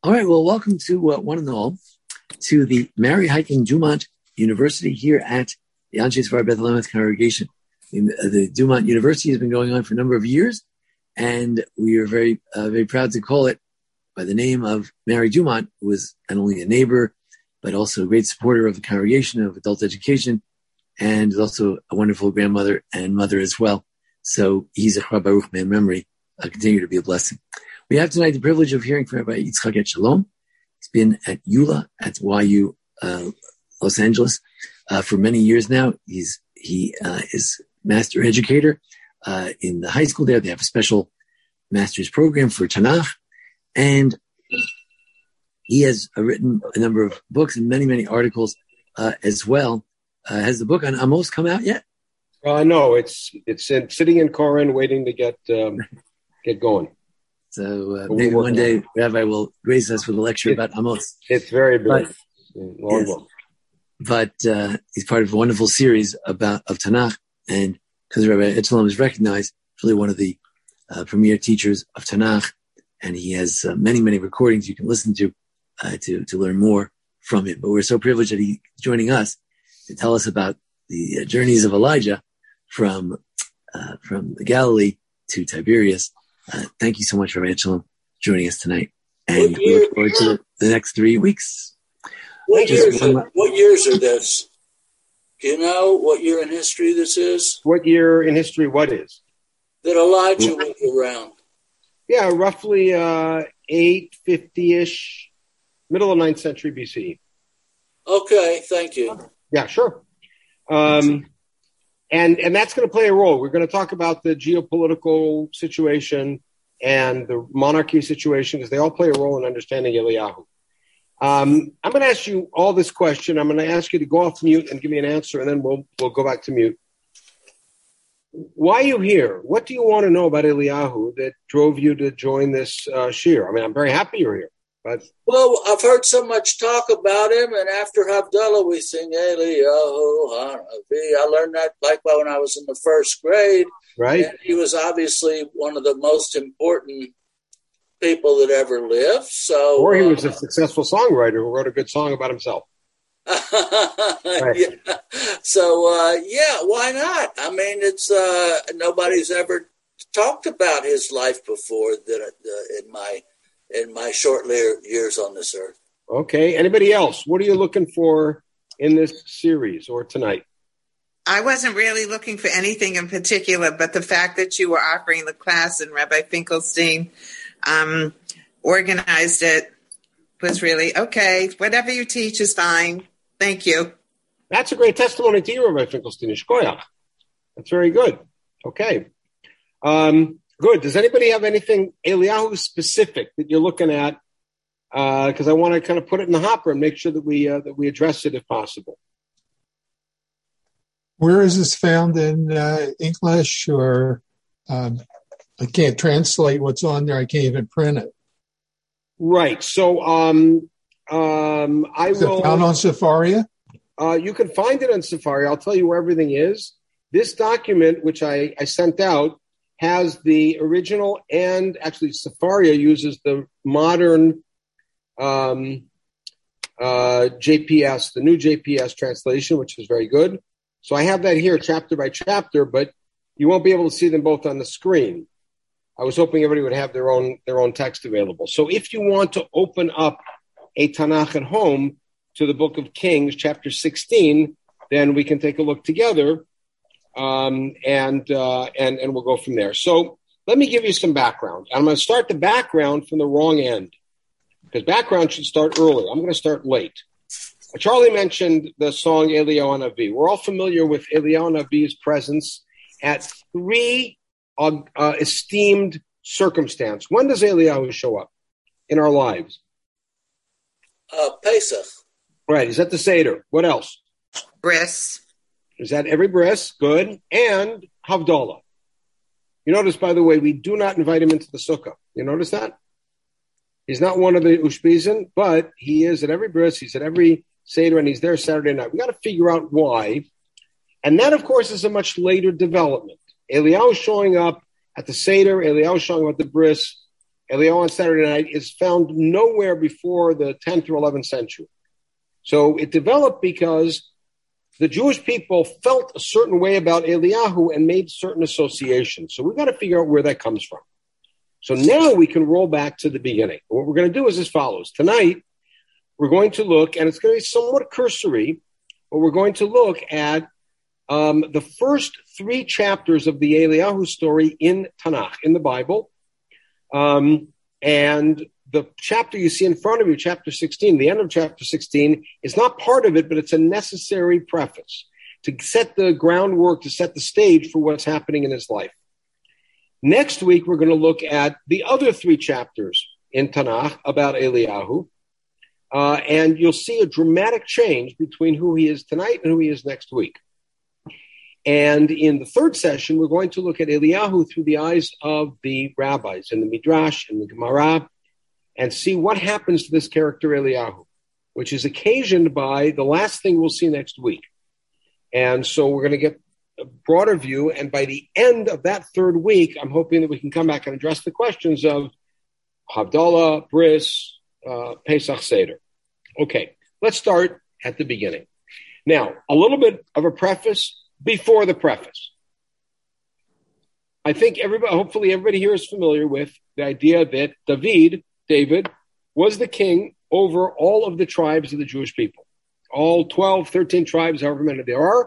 All right, well, welcome to one and all to the Mary Hiking Dumont University here at the Anshe Sefard Beth Lehem congregation. The Dumont University has been going on for a number of years, and we are very proud to call it by the name of Mary Dumont, who was not only a neighbor, but also a great supporter of the congregation of adult education, and is also a wonderful grandmother and mother as well. So he's a Chaba Baruch man memory, continue to be a blessing. We have tonight the privilege of hearing from Rabbi Yitzchak Etshalom. He's been at YULA at YU Los Angeles for many years now. He is master educator in the high school there. They have a special master's program for Tanakh, and he has written a number of books and many articles as well. Has the book on Amos come out yet? No, it's sitting in Koren, waiting to get going. So maybe one day Rabbi will grace us with a lecture about Amos. It's very big. But he's part of a wonderful series of Tanakh, and because Rabbi Etshalom is recognized, really one of the premier teachers of Tanakh, and he has many recordings you can listen to learn more from him. But we're so privileged that he's joining us to tell us about the journeys of Elijah from the Galilee to Tiberias. Thank you so much, Rabbi Etshalom, joining us tonight. And we look forward to the next 3 weeks. What years are this? Do you know what year in history this is? What year in history what is? That Elijah was around. Yeah, roughly 850-ish, middle of 9th century BCE. Okay, thank you. Yeah, sure. And that's going to play a role. We're going to talk about the geopolitical situation and the monarchy situation because they all play a role in understanding Eliyahu. I'm going to ask you all this question. I'm going to ask you to go off mute and give me an answer, and then we'll go back to mute. Why are you here? What do you want to know about Eliyahu that drove you to join this shir? I mean, I'm very happy you're here. Well, I've heard so much talk about him, and after Havdalah we sing Eliyahu Hanavi. I learned that like when I was in the first grade. Right. And he was obviously one of the most important people that ever lived. Or he was a successful songwriter who wrote a good song about himself. Right. Yeah. So, why not? I mean, it's nobody's ever talked about his life before that in my short years on this earth. Okay. Anybody else? What are you looking for in this series or tonight? I wasn't really looking for anything in particular, but the fact that you were offering the class and Rabbi Finkelstein organized it was really, okay, whatever you teach is fine. Thank you. That's a great testimony to you, Rabbi Finkelstein. Shkoyach. That's very good. Okay. Good. Does anybody have anything Eliyahu specific that you're looking at? Because I want to kind of put it in the hopper and make sure that we address it if possible. Where is this found in English? Or I can't translate what's on there. I can't even print it. Right. So is it found on Sefaria? You can find it on Sefaria. I'll tell you where everything is. This document, which I sent out, has the original, and actually Sefaria uses the modern JPS, the new JPS translation, which is very good. So I have that here chapter by chapter, but you won't be able to see them both on the screen. I was hoping everybody would have their own text available. So if you want to open up a Tanakh at home to the book of Kings, chapter 16, then we can take a look together. And we'll go from there. So let me give you some background. I'm going to start the background from the wrong end because background should start early. I'm going to start late. Charlie mentioned the song Eliyahu Hanavi. We're all familiar with Eliyahu Hanavi's presence at 3 esteemed circumstances. When does Eliyahu show up in our lives? Pesach. Right. He's at the Seder. What else? Bris. Is that every bris? Good. And Havdalah. You notice, by the way, we do not invite him into the sukkah. You notice that? He's not one of the Ushpizin, but he is at every bris. He's at every Seder, and he's there Saturday night. We got to figure out why. And that, of course, is a much later development. Eliyahu showing up at the Seder, Eliyahu showing up at the bris, Eliyahu on Saturday night, is found nowhere before the 10th or 11th century. So it developed because the Jewish people felt a certain way about Eliyahu and made certain associations. So we've got to figure out where that comes from. So now we can roll back to the beginning. What we're going to do is as follows. Tonight, we're going to look, and it's going to be somewhat cursory, but we're going to look at the first 3 chapters of the Eliyahu story in Tanakh, in the Bible. And the chapter you see in front of you, chapter 16, the end of chapter 16, is not part of it, but it's a necessary preface to set the groundwork, to set the stage for what's happening in his life. Next week, we're going to look at the other 3 chapters in Tanakh about Eliyahu. And you'll see a dramatic change between who he is tonight and who he is next week. And in the third session, we're going to look at Eliyahu through the eyes of the rabbis in the Midrash and the Gemara, and see what happens to this character Eliyahu, which is occasioned by the last thing we'll see next week. And so we're going to get a broader view, and by the end of that third week, I'm hoping that we can come back and address the questions of Havdalah, Bris, Pesach Seder. Okay, let's start at the beginning. Now, a little bit of a preface before the preface. I think hopefully everybody here is familiar with the idea that David, was the king over all of the tribes of the Jewish people. All 12, 13 tribes, however many there are.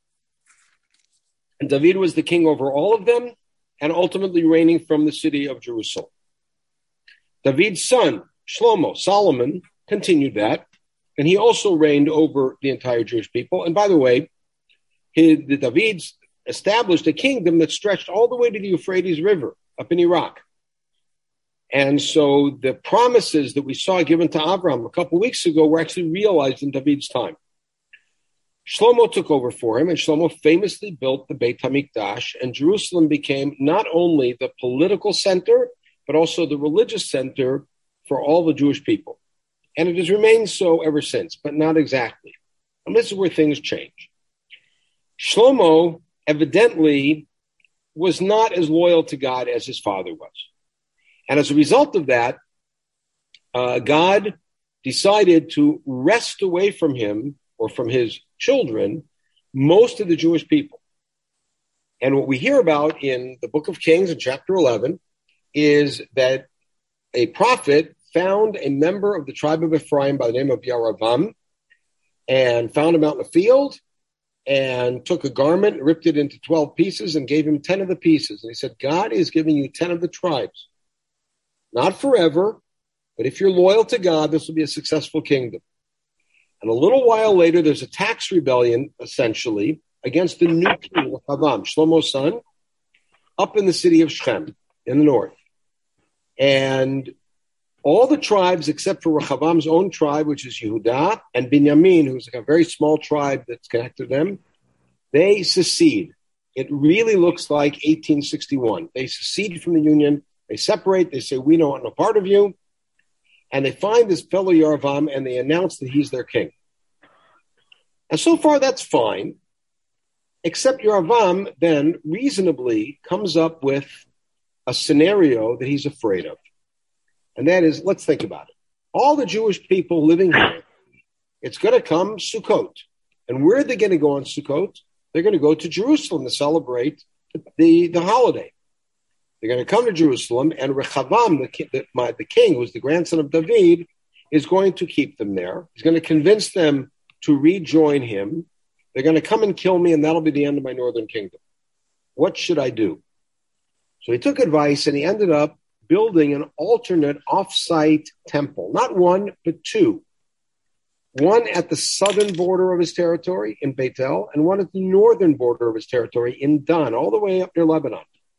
And David was the king over all of them, and ultimately reigning from the city of Jerusalem. David's son, Shlomo, Solomon, continued that, and he also reigned over the entire Jewish people. And by the way, the Davids established a kingdom that stretched all the way to the Euphrates River up in Iraq. And so the promises that we saw given to Abraham a couple of weeks ago were actually realized in David's time. Shlomo took over for him, and Shlomo famously built the Beit HaMikdash, and Jerusalem became not only the political center, but also the religious center for all the Jewish people. And it has remained so ever since, but not exactly. And this is where things change. Shlomo evidently was not as loyal to God as his father was. And as a result of that, God decided to wrest away from him, or from his children, most of the Jewish people. And what we hear about in the book of Kings in chapter 11 is that a prophet found a member of the tribe of Ephraim by the name of Yeravam, and found him out in the field, and took a garment, ripped it into 12 pieces, and gave him 10 of the pieces. And he said, God is giving you 10 of the tribes. Not forever, but if you're loyal to God, this will be a successful kingdom. And a little while later, there's a tax rebellion, essentially, against the new king, Rechavam, Shlomo's son, up in the city of Shechem, in the north. And all the tribes, except for Rechavam's own tribe, which is Yehudah, and Binyamin, who's like a very small tribe that's connected to them, they secede. It really looks like 1861. They secede from the Union. They separate. They say, we don't want no part of you. And they find this fellow Yeravam, and they announce that he's their king. And so far, that's fine. Except Yeravam then reasonably comes up with a scenario that he's afraid of. And that is, let's think about it. All the Jewish people living here, it's going to come Sukkot. And where are they going to go on Sukkot? They're going to go to Jerusalem to celebrate the holiday. They're going to come to Jerusalem, and Rechavam, the king, who's the grandson of David, is going to keep them there. He's going to convince them to rejoin him. They're going to come and kill me, and that'll be the end of my northern kingdom. What should I do? So he took advice, and he ended up building an alternate off-site temple. Not one, but 2. One at the southern border of his territory in Beitel, and one at the northern border of his territory in Dan, all the way up near Lebanon.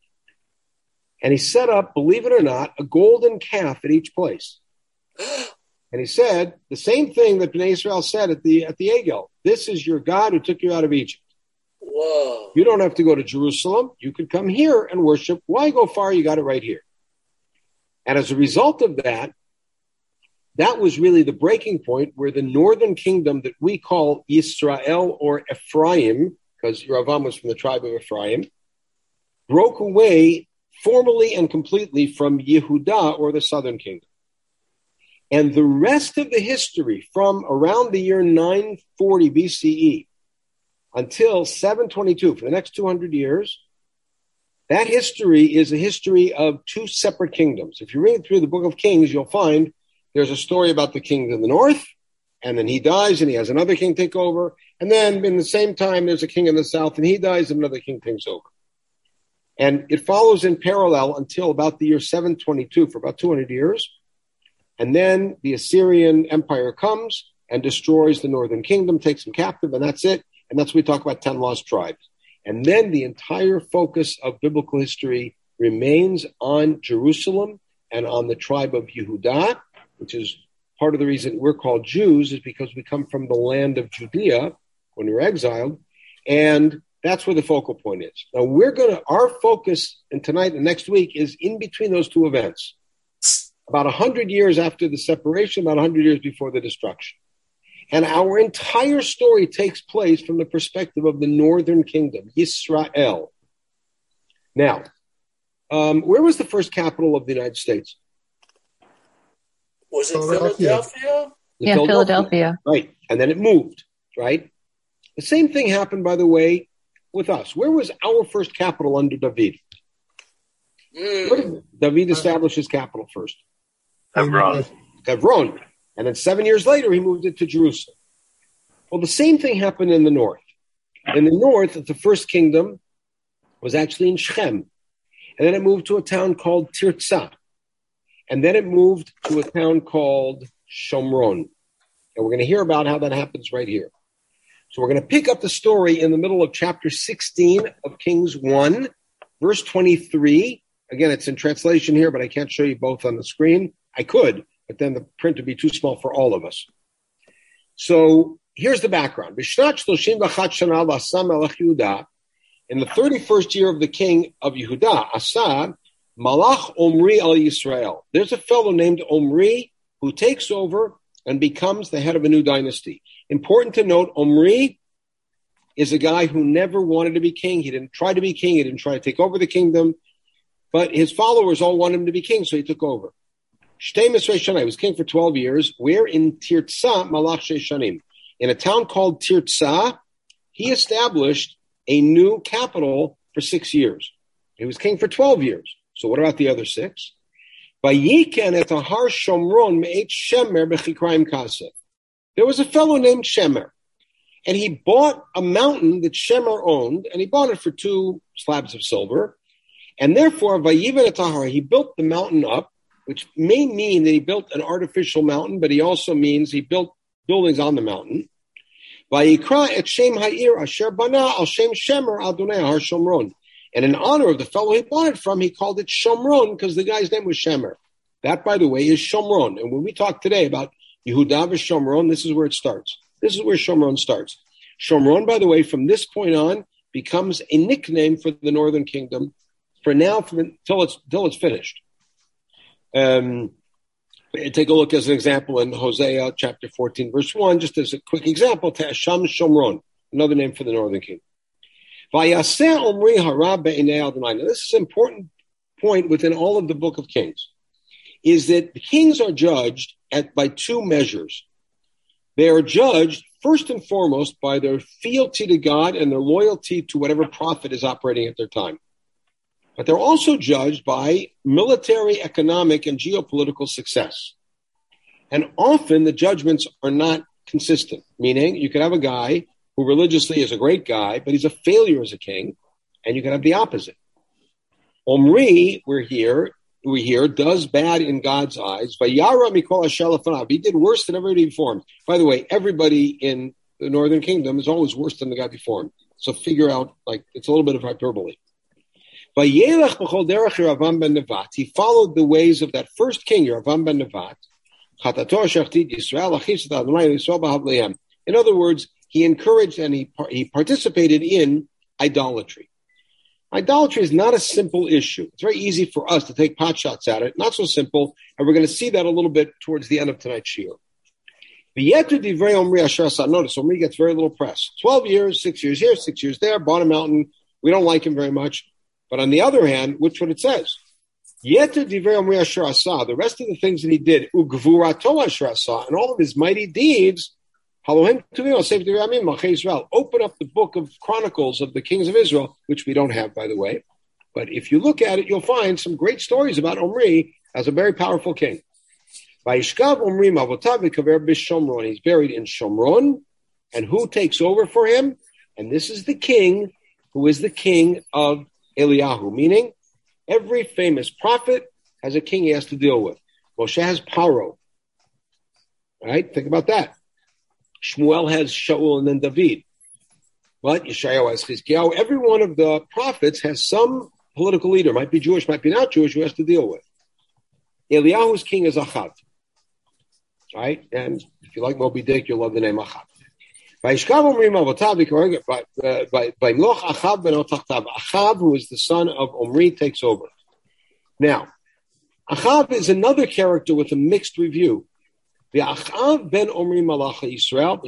And he set up, believe it or not, a golden calf at each place. And he said the same thing that Bnei Israel said at the Egel. This is your God who took you out of Egypt. Whoa. You don't have to go to Jerusalem. You could come here and worship. Why go far? You got it right here. And as a result of that, that was really the breaking point where the northern kingdom that we call Yisrael or Ephraim, because Yeravam was from the tribe of Ephraim, broke away formally and completely from Yehuda, or the southern kingdom. And the rest of the history from around the year 940 BCE until 722, for the next 200 years, that history is a history of two separate kingdoms. If you read through the book of Kings, you'll find there's a story about the king in the north, and then he dies and he has another king take over. And then in the same time, there's a king in the south and he dies and another king takes over. And it follows in parallel until about the year 722, for about 200 years. And then the Assyrian Empire comes and destroys the northern kingdom, takes them captive, and that's it. And that's what we talk about 10 lost tribes. And then the entire focus of biblical history remains on Jerusalem and on the tribe of Yehuda, which is part of the reason we're called Jews, is because we come from the land of Judea when we were exiled. And that's where the focal point is. Now our focus in tonight and next week is in between those two events. About 100 years after the separation, about 100 years before the destruction. And our entire story takes place from the perspective of the northern kingdom, Yisrael. Now, where was the first capital of the United States? Was it Philadelphia? Yeah, Philadelphia. Right. And then it moved, right? The same thing happened, by the way, with us. Where was our first capital under David? Where did David establish his capital first? Hebron. And then 7 years later, he moved it to Jerusalem. Well, the same thing happened in the north. In the north, the first kingdom was actually in Shechem. And then it moved to a town called Tirzah. And then it moved to a town called Shomron. And we're going to hear about how that happens right here. So we're going to pick up the story in the middle of chapter 16 of Kings 1, verse 23. Again, it's in translation here, but I can't show you both on the screen. I could, but then the print would be too small for all of us. So here's the background. In the 31st year of the king of Yehuda, Asa, Malach Omri al Yisrael. There's a fellow named Omri who takes over and becomes the head of a new dynasty. Important to note, Omri is a guy who never wanted to be king. He didn't try to be king. He didn't try to take over the kingdom. But his followers all wanted him to be king, so he took over. Shtei Misrei Shana, he was king for 12 years. Where in Tirzah, Malach Shanim. In a town called Tirzah, he established a new capital for 6 years. He was king for 12 years. So what about the other 6? Vayiken et Har Shomron me'et Shemer b'chikrayim kaseh. There was a fellow named Shemer, and he bought a mountain that Shemer owned, and he bought it for 2 slabs of silver. And therefore, Vayiven et Har, he built the mountain up, which may mean that he built an artificial mountain, but he also means he built buildings on the mountain. Vayikra et Shem Ha'ir asher bana al Shem Shemer Adonai Har Shomron. And in honor of the fellow he bought it from, he called it Shomron because the guy's name was Shemer. That, by the way, is Shomron. And when we talk today about Yehuda v'Shomron, this is where it starts. This is where Shomron starts. Shomron, by the way, from this point on, becomes a nickname for the northern kingdom for now, till it's finished. Take a look as an example in Hosea chapter 14, verse 1, just as a quick example, Ta'asham Shomron, another name for the northern kingdom. Now, this is an important point within all of the book of Kings, is that the kings are judged by 2 measures. They are judged first and foremost by their fealty to God and their loyalty to whatever prophet is operating at their time. But they're also judged by military, economic, and geopolitical success. And often the judgments are not consistent, meaning you could have a guy who religiously is a great guy, but he's a failure as a king, and you can have the opposite. Omri, we hear, does bad in God's eyes. Vayara mikol asher lefanav. He did worse than everybody before him. By the way, everybody in the northern kingdom is always worse than the guy before him. So figure out, it's a little bit of hyperbole. He followed the ways of that first king, Yeravam ben Nevat. In other words, he encouraged and he participated in idolatry. Idolatry is not a simple issue. It's very easy for us to take pot shots at it. Not so simple, and we're going to see that a little bit towards the end of tonight's shiur. Notice, Omri gets very little press. 12 years, 6 years here, 6 years there, bought a mountain. We don't like him very much. But on the other hand, which what it says? The rest of the things that he did, and all of his mighty deeds, open up the book of Chronicles of the kings of Israel, which we don't have, by the way. But if you look at it, you'll find some great stories about Omri as a very powerful king. He's buried in Shomron, and who takes over for him? And this is the king who is the king of Eliyahu, meaning every famous prophet has a king he has to deal with. Moshe has Paro. Right? Think about that. Shmuel has Shaul and then David. But Yeshayahu has Chizkiyahu. Every one of the prophets has some political leader, might be Jewish, might be not Jewish, who has to deal with. Eliyahu's king is Achav. Right? And if you like Moby Dick, you'll love the name Achav. Achav, who is the son of Omri, takes over. Now, Achav is another character with a mixed review. The Achav ben Omri Malach Yisrael,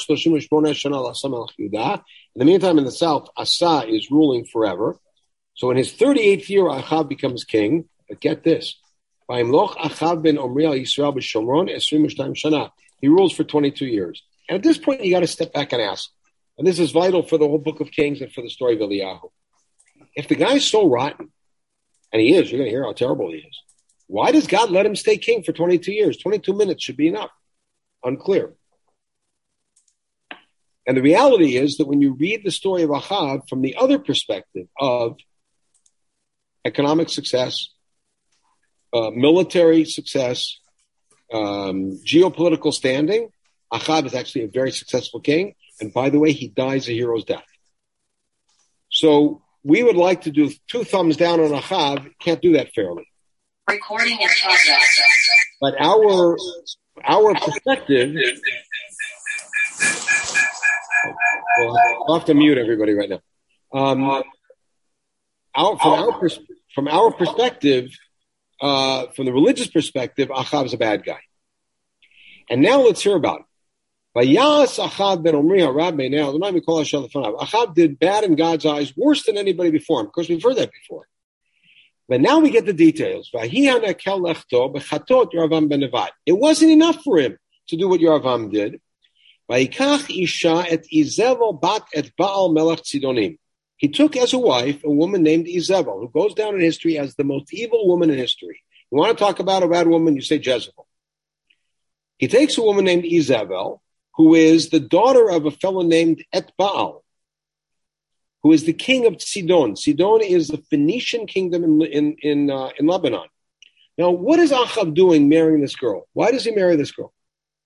in the meantime, in the south, Asa is ruling forever. So in his 38th year, Achav becomes king. But get this. Achav ben Omri Yisrael b'Shomron 22 shana. He rules for 22 years. And at this point, you got to step back and ask. And this is vital for the whole book of Kings and for the story of Eliyahu. If the guy's so rotten, and he is, you're going to hear how terrible he is. Why does God let him stay king for 22 years? 22 minutes should be enough. Unclear. And the reality is that when you read the story of Achav from the other perspective of economic success, military success, geopolitical standing, Achav is actually a very successful king. And by the way, he dies a hero's death. So we would like to do 2 thumbs down on Achav. Can't do that fairly. Recording in progress. But our perspective. Well, I'll have to mute everybody right now. From our perspective, from the religious perspective, Achav is a bad guy. And now let's hear about it. Achav did bad in God's eyes, worse than anybody before him. Of course, we've heard that before. But now we get the details. It wasn't enough for him to do what Yeravam did. He took as a wife a woman named Izebel, who goes down in history as the most evil woman in history. You want to talk about a bad woman, you say Jezebel. He takes a woman named Izebel, who is the daughter of a fellow named Etbaal, who is the king of Sidon. Sidon is the Phoenician kingdom in Lebanon. Now, what is Achav doing marrying this girl? Why does he marry this girl?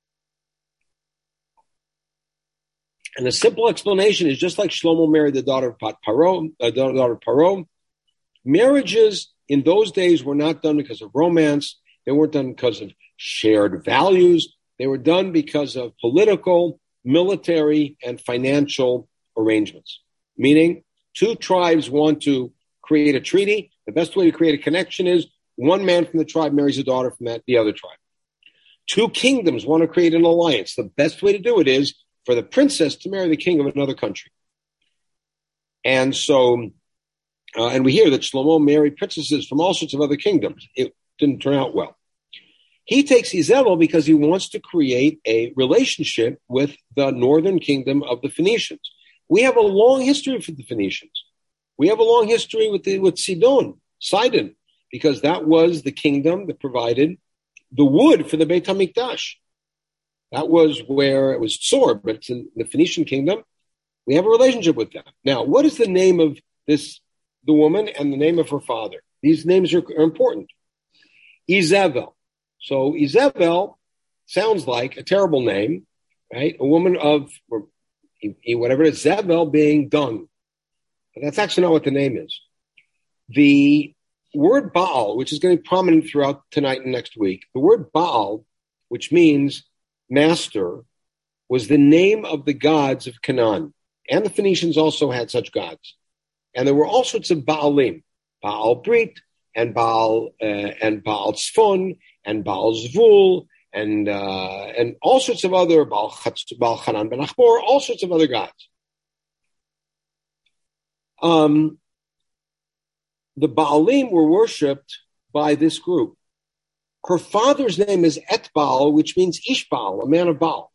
And the simple explanation is just like Shlomo married the daughter of Paro. Marriages in those days were not done because of romance. They weren't done because of shared values. They were done because of political, military, and financial arrangements. Meaning, 2 tribes want to create a treaty. The best way to create a connection is one man from the tribe marries a daughter from the other tribe. 2 kingdoms want to create an alliance. The best way to do it is for the princess to marry the king of another country. And so, and we hear that Shlomo married princesses from all sorts of other kingdoms. It didn't turn out well. He takes Izebel because he wants to create a relationship with the northern kingdom of the Phoenicians. We have a long history with the Phoenicians. We have a long history with Sidon, because that was the kingdom that provided the wood for the Beit HaMikdash. That was where it was Tzor, but it's in the Phoenician kingdom. We have a relationship with them. Now, what is the name of the woman and the name of her father? These names are important. Izebel. So Izebel sounds like a terrible name, right? A woman of, whatever it is, Zebel being dung. But that's actually not what the name is. The word Baal, which is going to be prominent throughout tonight and next week, the word Baal, which means master, was the name of the gods of Canaan. And the Phoenicians also had such gods. And there were all sorts of Baalim, Baal Brit, and Baal Tzfon, and Baal Zvul, and all sorts of other, Baal Hanan ben Achbor, all sorts of other gods. the Baalim were worshipped by this group. Her father's name is Etbaal, which means Ishbaal, a man of Baal.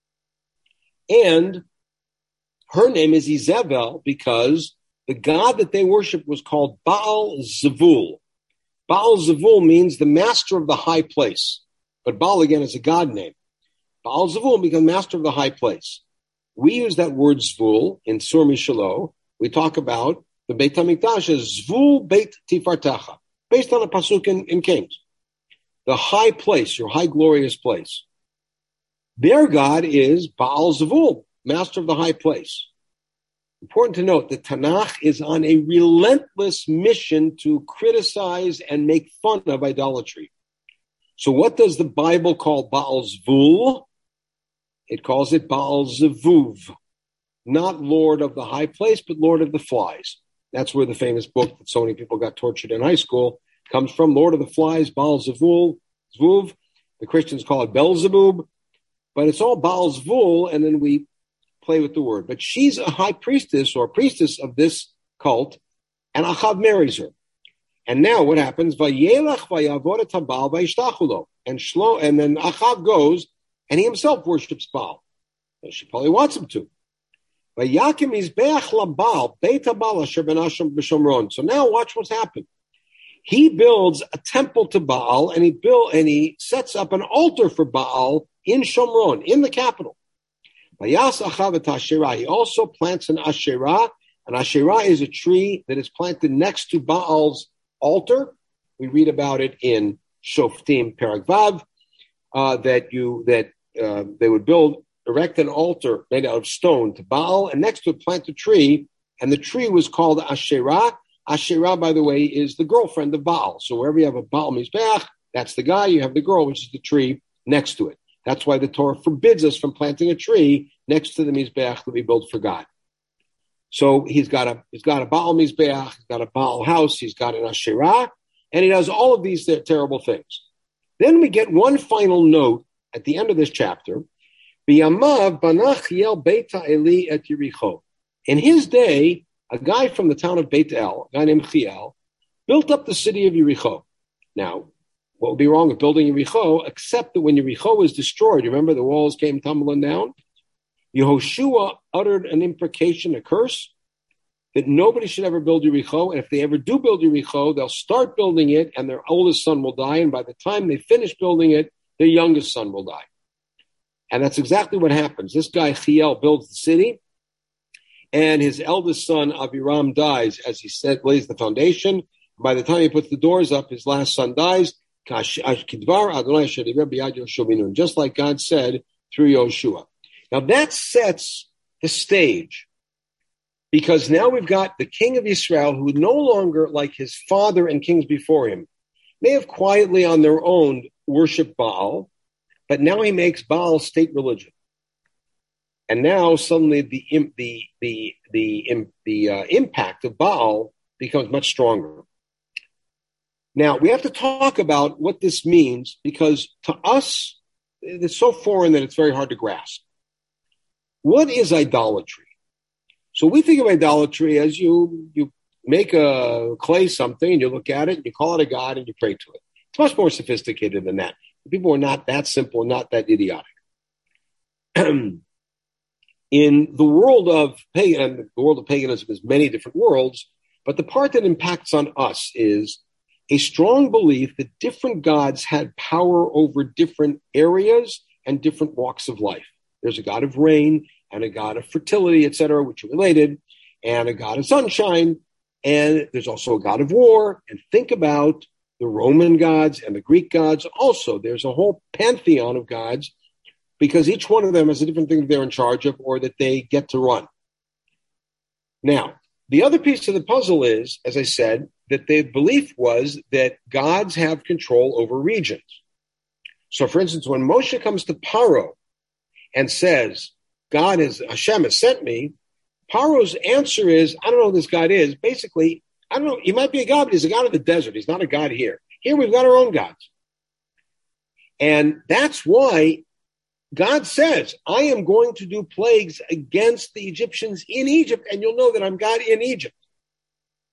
And her name is Izebel because the god that they worshipped was called Baal Zevul. Baal Zevul means the master of the high place. But Baal, again, is a god name. Baal Zevul becomes master of the high place. We use that word Zvul in Sur Mishalo. We talk about the Beit HaMikdash as Zvul Beit Tifartecha, based on a pasuk in Kings. The high place, your high glorious place. Their god is Baal Zevul, master of the high place. Important to note that Tanakh is on a relentless mission to criticize and make fun of idolatry. So what does the Bible call Baal Zvul? It calls it Baal Zevuv, not Lord of the high place, but Lord of the flies. That's where the famous book that so many people got tortured in high school comes from, Lord of the Flies, Baal Zevuv. The Christians call it Beelzebub, but it's all Baal Zvul, and then we play with the word. But she's a high priestess or a priestess of this cult, and Achav marries her. And now what happens? Vayelach vayavod et haBaal vayishtachu and then Achav goes, and he himself worships Baal. She probably wants him to. Vayakim mizbeach laBaal beit haBaal asher b'nasham b'shomron. So now watch what's happened. He builds a temple to Baal, and he sets up an altar for Baal in Shomron, in the capital. Vayas Achav et Asherah. He also plants an Asherah. An Asherah is a tree that is planted next to Baal's altar. We read about it in Shoftim Perek Vav, that they would erect an altar made out of stone to Baal, and next to it plant a tree, and the tree was called Asherah. Asherah, by the way, is the girlfriend of Baal. So wherever you have a Baal Mizbeach, that's the guy. You have the girl, which is the tree next to it. That's why the Torah forbids us from planting a tree next to the Mizbeach that we build for God. So he's got a Baal Mizbeach, he's got a Baal house, he's got an Asherah, and he does all of these terrible things. Then we get one final note at the end of this chapter. B'yamav banach Hiel Beita Eli et Yericho. In his day, a guy from the town of Beit El, a guy named Hiel, built up the city of Yericho. Now, what would be wrong with building Yericho, except that when Yericho was destroyed, remember the walls came tumbling down? Yehoshua uttered an imprecation, a curse, that nobody should ever build Yericho, and if they ever do build Yericho, they'll start building it, and their oldest son will die, and by the time they finish building it, their youngest son will die. And that's exactly what happens. This guy, Hiel, builds the city, and his eldest son, Abiram, dies, as he said, lays the foundation. By the time he puts the doors up, his last son dies, just like God said through Yoshua. Now that sets the stage, because now we've got the king of Israel, who no longer, like his father and kings before him, may have quietly on their own worshipped Baal, but now he makes Baal state religion. And now suddenly the impact of Baal becomes much stronger. Now, we have to talk about what this means, because to us, it's so foreign that it's very hard to grasp. What is idolatry? So we think of idolatry as you make a clay something, and you look at it, and you call it a god, and you pray to it. It's much more sophisticated than that. People are not that simple, not that idiotic. In the world of paganism is many different worlds, but the part that impacts on us is a strong belief that different gods had power over different areas and different walks of life. There's a god of rain and a god of fertility, etc., which are related, and a god of sunshine, and there's also a god of war. And think about the Roman gods and the Greek gods. Also, there's a whole pantheon of gods, because each one of them has a different thing that they're in charge of or that they get to run. Now, the other piece of the puzzle is, as I said, that the belief was that gods have control over regions. So, for instance, when Moshe comes to Paro and says, Hashem has sent me, Paro's answer is, I don't know who this God is. Basically, I don't know, he might be a God, but he's a God of the desert. He's not a God here. Here we've got our own gods. And that's why God says, I am going to do plagues against the Egyptians in Egypt, and you'll know that I'm God in Egypt.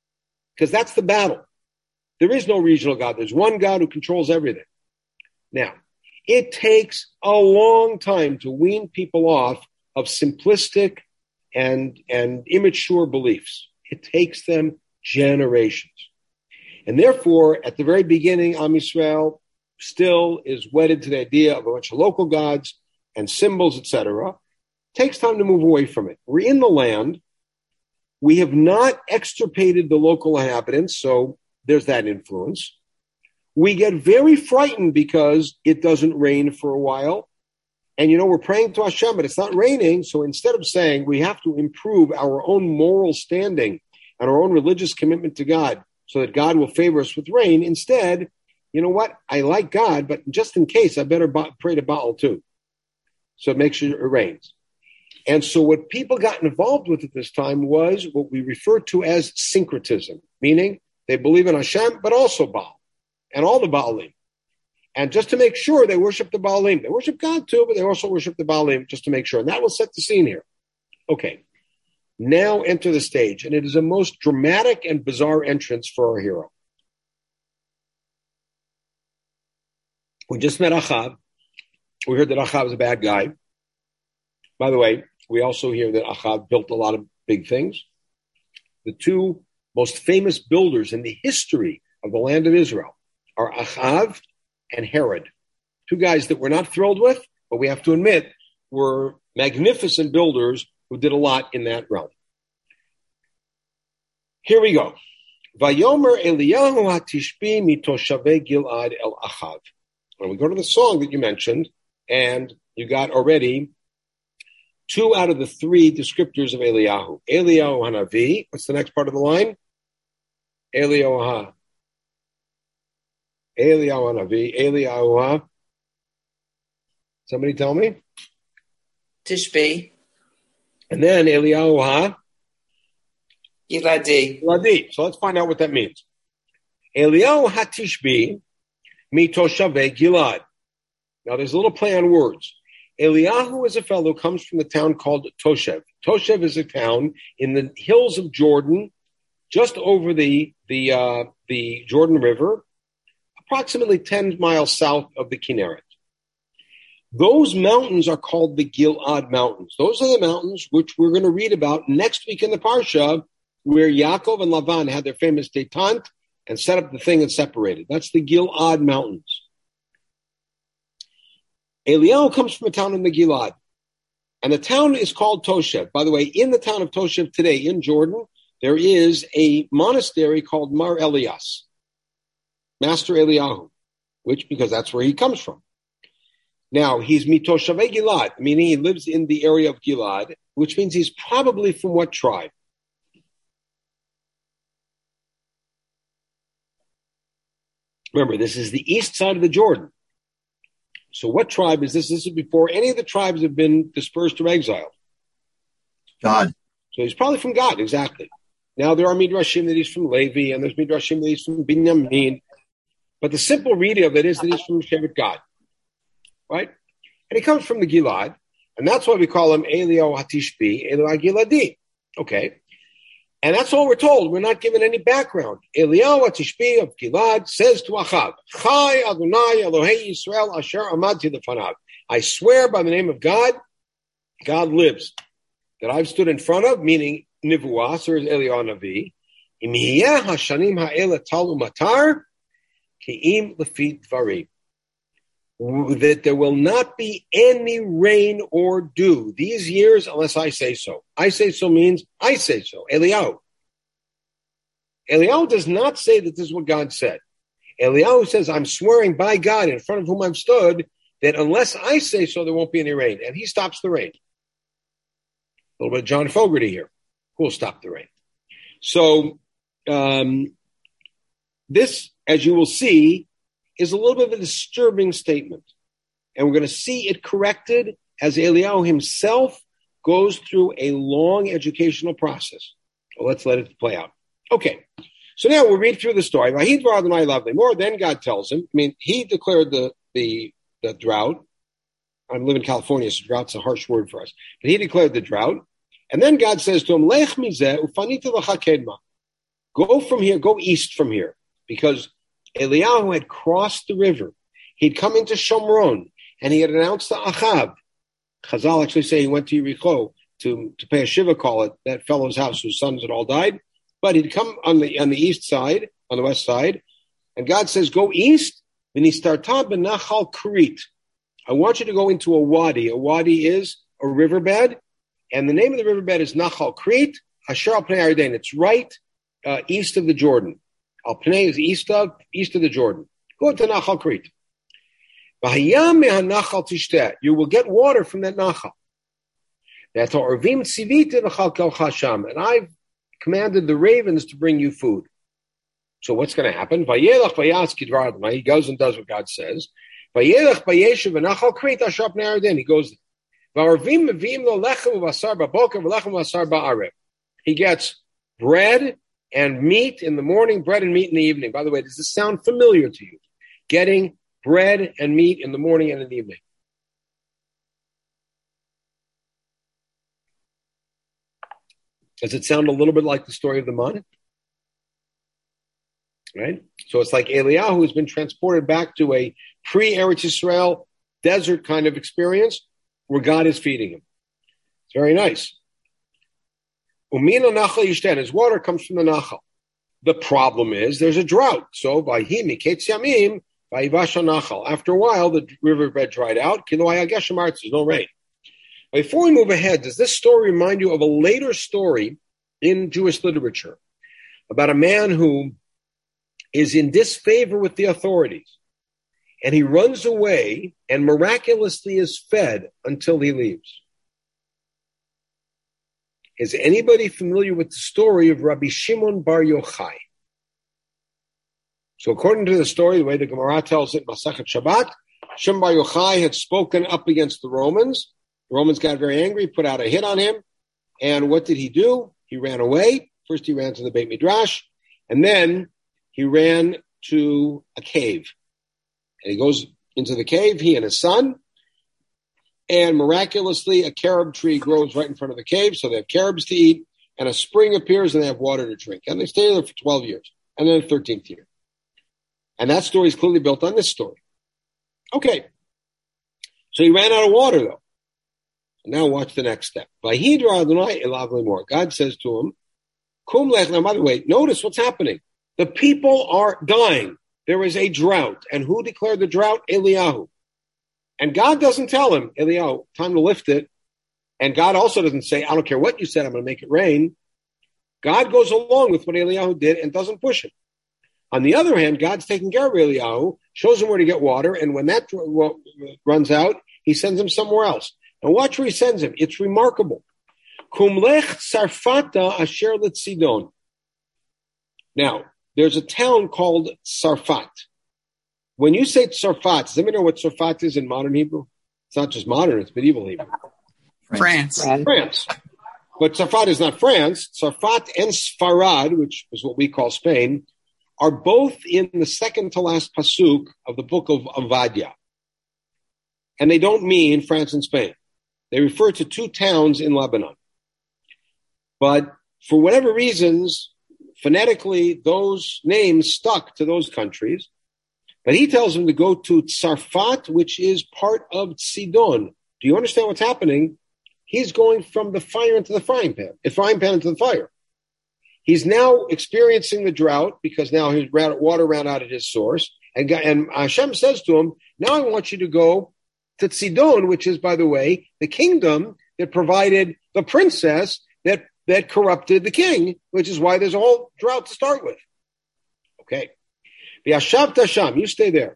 because that's the battle. There is no regional God. There's one God who controls everything. Now, it takes a long time to wean people off of simplistic and immature beliefs. It takes them generations. And therefore, at the very beginning, Am Yisrael still is wedded to the idea of a bunch of local gods and symbols, etc. It takes time to move away from it. We're in the land. We have not extirpated the local inhabitants, so there's that influence. We get very frightened because it doesn't rain for a while. And, we're praying to Hashem, but it's not raining. So instead of saying we have to improve our own moral standing and our own religious commitment to God so that God will favor us with rain, instead, you know what? I like God, but just in case, I better pray to Baal too. So make sure it rains. And so what people got involved with at this time was what we refer to as syncretism, meaning they believe in Hashem, but also Baal and all the Baalim. And just to make sure, they worship the Baalim. They worship God too, but they also worship the Baalim just to make sure. And that will set the scene here. Okay, now enter the stage. And it is a most dramatic and bizarre entrance for our hero. We just met Achav. We heard that Achav is a bad guy. By the way, we also hear that Achav built a lot of big things. The two most famous builders in the history of the land of Israel are Achav and Herod, two guys that we're not thrilled with, but we have to admit were magnificent builders who did a lot in that realm. Here we go. Vayomer Eliyahu hatishbi mitoshavei Gilad el Achav. When we go to the song that you mentioned, and you got already 2 out of the 3 descriptors of Eliyahu. Eliyahu Hanavi. What's the next part of the line? Eliyahu Hanavi. Eliyahu. Somebody tell me. Tishbi. And then Eliyahu Giladi. So let's find out what that means. Eliyahu Hatishbi mitoshavei Gilad. Now there's a little play on words. Eliyahu is a fellow who comes from the town called Toshev. Toshev is a town in the hills of Jordan, just over the Jordan River, approximately 10 miles south of the Kinneret. Those mountains are called the Gilad Mountains. Those are the mountains which we're going to read about next week in the Parsha, where Yaakov and Lavan had their famous detente and set up the thing and separated. That's the Gilad Mountains. Eliyahu comes from a town in the Gilad, and the town is called Toshev. By the way, in the town of Toshev today, in Jordan, there is a monastery called Mar Elias, Master Eliyahu, because that's where he comes from. Now, he's mitoshavei Gilad, meaning he lives in the area of Gilad, which means he's probably from what tribe? Remember, this is the east side of the Jordan. So what tribe is this? This is before any of the tribes have been dispersed or exiled. God. So he's probably from God, exactly. Now, there are midrashim that he's from Levi, and there's midrashim that he's from Binyamin. But the simple reading of it is that he's from Shevet God. Right? And he comes from the Gilad, and that's why we call him Eliyahu Hatishbi, Eliyahu Giladi. Okay. And that's all we're told. We're not given any background. Eliyahu Hatishbi of Gilad says to Achav, Chai Adonai Elohei Yisrael Asher Amadti Lefanav. I swear by the name of God, God lives, that I've stood in front of, meaning Nivuah, so is Eliyahu Navi. Im hiyeh hashanim ha'ele tal umatar, ki'im lefi dvarim. That there will not be any rain or dew these years unless I say so. I say so means I say so. Eliyahu. Eliyahu does not say that this is what God said. Eliyahu says, I'm swearing by God in front of whom I've stood that unless I say so, there won't be any rain. And he stops the rain. A little bit of John Fogerty here. Who will stop the rain? So this, as you will see, is a little bit of a disturbing statement. And we're going to see it corrected as Eliyahu himself goes through a long educational process. So let's let it play out. Okay. So now we'll read through the story. Then God tells him, he declared the drought. I live in California, so drought's a harsh word for us. But he declared the drought. And then God says to him, Lech mizeh ufanita l'cha kedma. go from here, go east from here, because Eliyahu had crossed the river. He'd come into Shomron, and he had announced to Achav. Chazal actually say he went to Yericho to pay a shiva call at that fellow's house whose sons had all died. But he'd come on the east side, on the west side, and God says, go east, v'nistarta b'nachal Krit. I want you to go into a wadi. A wadi is a riverbed, and the name of the riverbed is Nachal Krit, Asher al Pnei Yarden. It's right east of the Jordan. Al Pnei is east of the Jordan. Go to Nachal Krit. You will get water from that Nachal. And I've commanded the ravens to bring you food. So what's going to happen? He goes and does what God says. He goes. He gets bread and meat in the morning, bread and meat in the evening. By the way, does this sound familiar to you? Getting bread and meat in the morning and in the evening. Does it sound a little bit like the story of the man? Right? So it's like Eliyahu has been transported back to a pre-Eretz Yisrael desert kind of experience where God is feeding him. It's very nice. Umina Nachal Yishten, his water comes from the Nachal. The problem is there's a drought. So Vayhi Miketz Yamim, Vayivash Nachal. After a while, the riverbed dried out. Kiloi HaGeshem Aretz, there's no rain. Before we move ahead, does this story remind you of a later story in Jewish literature about a man who is in disfavor with the authorities, and he runs away and miraculously is fed until he leaves? Is anybody familiar with the story of Rabbi Shimon Bar Yochai? So according to the story, the way the Gemara tells it, Masechet Shabbat, Shimon Bar Yochai had spoken up against the Romans. The Romans got very angry, put out a hit on him. And what did he do? He ran away. First he ran to the Beit Midrash, and then he ran to a cave. And he goes into the cave, he and his son, and miraculously a carob tree grows right in front of the cave, so they have carobs to eat, and a spring appears and they have water to drink. And they stay there for 12 years, and then the 13th year. And that story is clearly built on this story. Okay. So he ran out of water, though. And now watch the next step. God says to him, Kum lech. Now, by the way, notice what's happening. The people are dying. There is a drought. And who declared the drought? Eliyahu. And God doesn't tell him, Eliyahu, time to lift it. And God also doesn't say, I don't care what you said, I'm going to make it rain. God goes along with what Eliyahu did and doesn't push him. On the other hand, God's taking care of Eliyahu, shows him where to get water, and when that runs out, he sends him somewhere else. And watch where he sends him. It's remarkable. Kumlech Sarfata Asher Litzidon. Now, there's a town called Sarfat. When you say Sarfat, does anybody know what Sarfat is in modern Hebrew? It's not just modern, it's medieval Hebrew. France. But Sarfat is not France. Sarfat and Sfarad, which is what we call Spain, are both in the second to last pasuk of the book of Avadia. And they don't mean France and Spain. They refer to two towns in Lebanon. But for whatever reasons, phonetically, those names stuck to those countries. But he tells them to go to Tzarfat, which is part of Sidon. Do you understand what's happening? He's going from the fire into the frying pan into the fire. He's now experiencing the drought because now his water ran out at his source. And Hashem says to him, now I want you to go to Sidon, which is, by the way, the kingdom that provided the princess that corrupted the king, which is why there's a whole drought to start with. Okay. You stay there.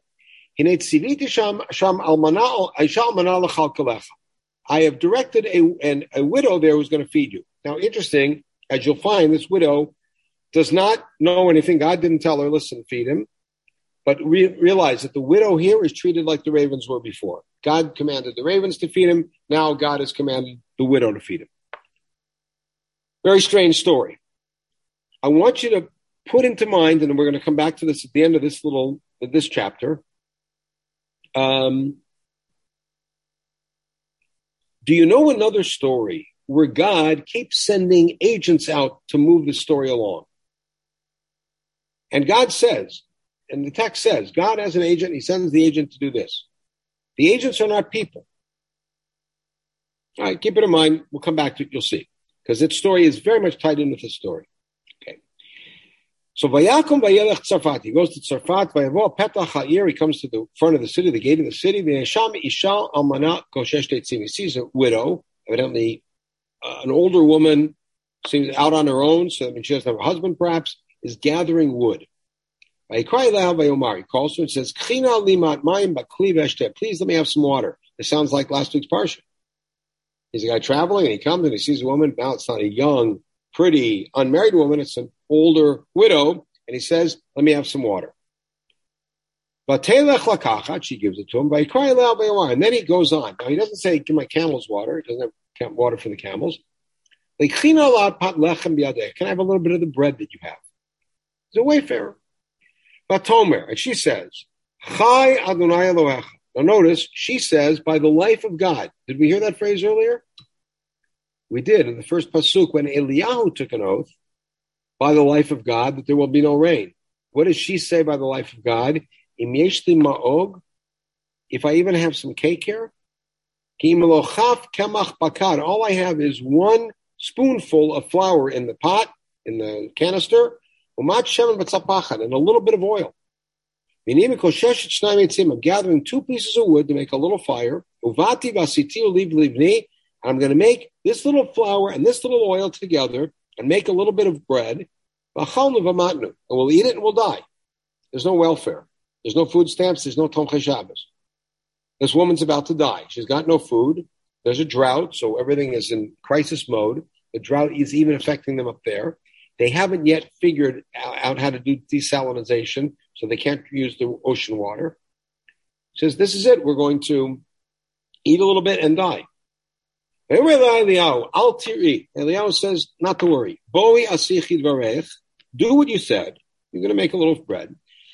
I have directed a widow there who's going to feed you. Now, interesting, as you'll find, this widow does not know anything. God didn't tell her, listen, feed him. But realize that the widow here is treated like the ravens were before. God commanded the ravens to feed him. Now God has commanded the widow to feed him. Very strange story. I want you to put into mind, and we're going to come back to this at the end of this chapter. Do you know another story where God keeps sending agents out to move the story along? And God says, and the text says, God has an agent, he sends the agent to do this. The agents are not people. All right, keep it in mind. We'll come back to it, you'll see. Because its story is very much tied in with his story. Okay. So Vayakum Vayelech Tzarfat. He goes to Tzarfat, Vayavo Petach Ha'ir, he comes to the front of the city, the gate of the city. V'yesham Isha Almana Koshesh Teitzim. He sees a widow, evidently an older woman, seems out on her own, so that means she doesn't have a husband perhaps, is gathering wood. He calls her and says, please let me have some water. It sounds like last week's parsha. He's a guy traveling and he comes and he sees a woman. Now it's not a young, pretty, unmarried woman. It's an older widow. And he says, let me have some water. She gives it to him. And then he goes on. Now he doesn't say, give my camels water. He doesn't have water for the camels. Can I have a little bit of the bread that you have? He's a wayfarer. Vatomer, and she says, Chai Adonai Elohecha. Now notice, she says, by the life of God. Did we hear that phrase earlier? We did in the first pasuk when Eliyahu took an oath by the life of God that there will be no rain. What does she say by the life of God? Im yeshli ma'og, if I even have some cake here, ki melochaf kemach bakad. All I have is one spoonful of flour in the pot, in the canister, and a little bit of oil. I'm gathering 2 pieces of wood to make a little fire. And I'm going to make this little flour and this little oil together and make a little bit of bread. And we'll eat it and we'll die. There's no welfare. There's no food stamps. There's no Tomchei Shabbos. This woman's about to die. She's got no food. There's a drought, so everything is in crisis mode. The drought is even affecting them up there. They haven't yet figured out how to do desalinization, so they can't use the ocean water. She says, this is it. We're going to eat a little bit and die. Eliyahu says, not to worry. Do what you said. You're going to make a little bread.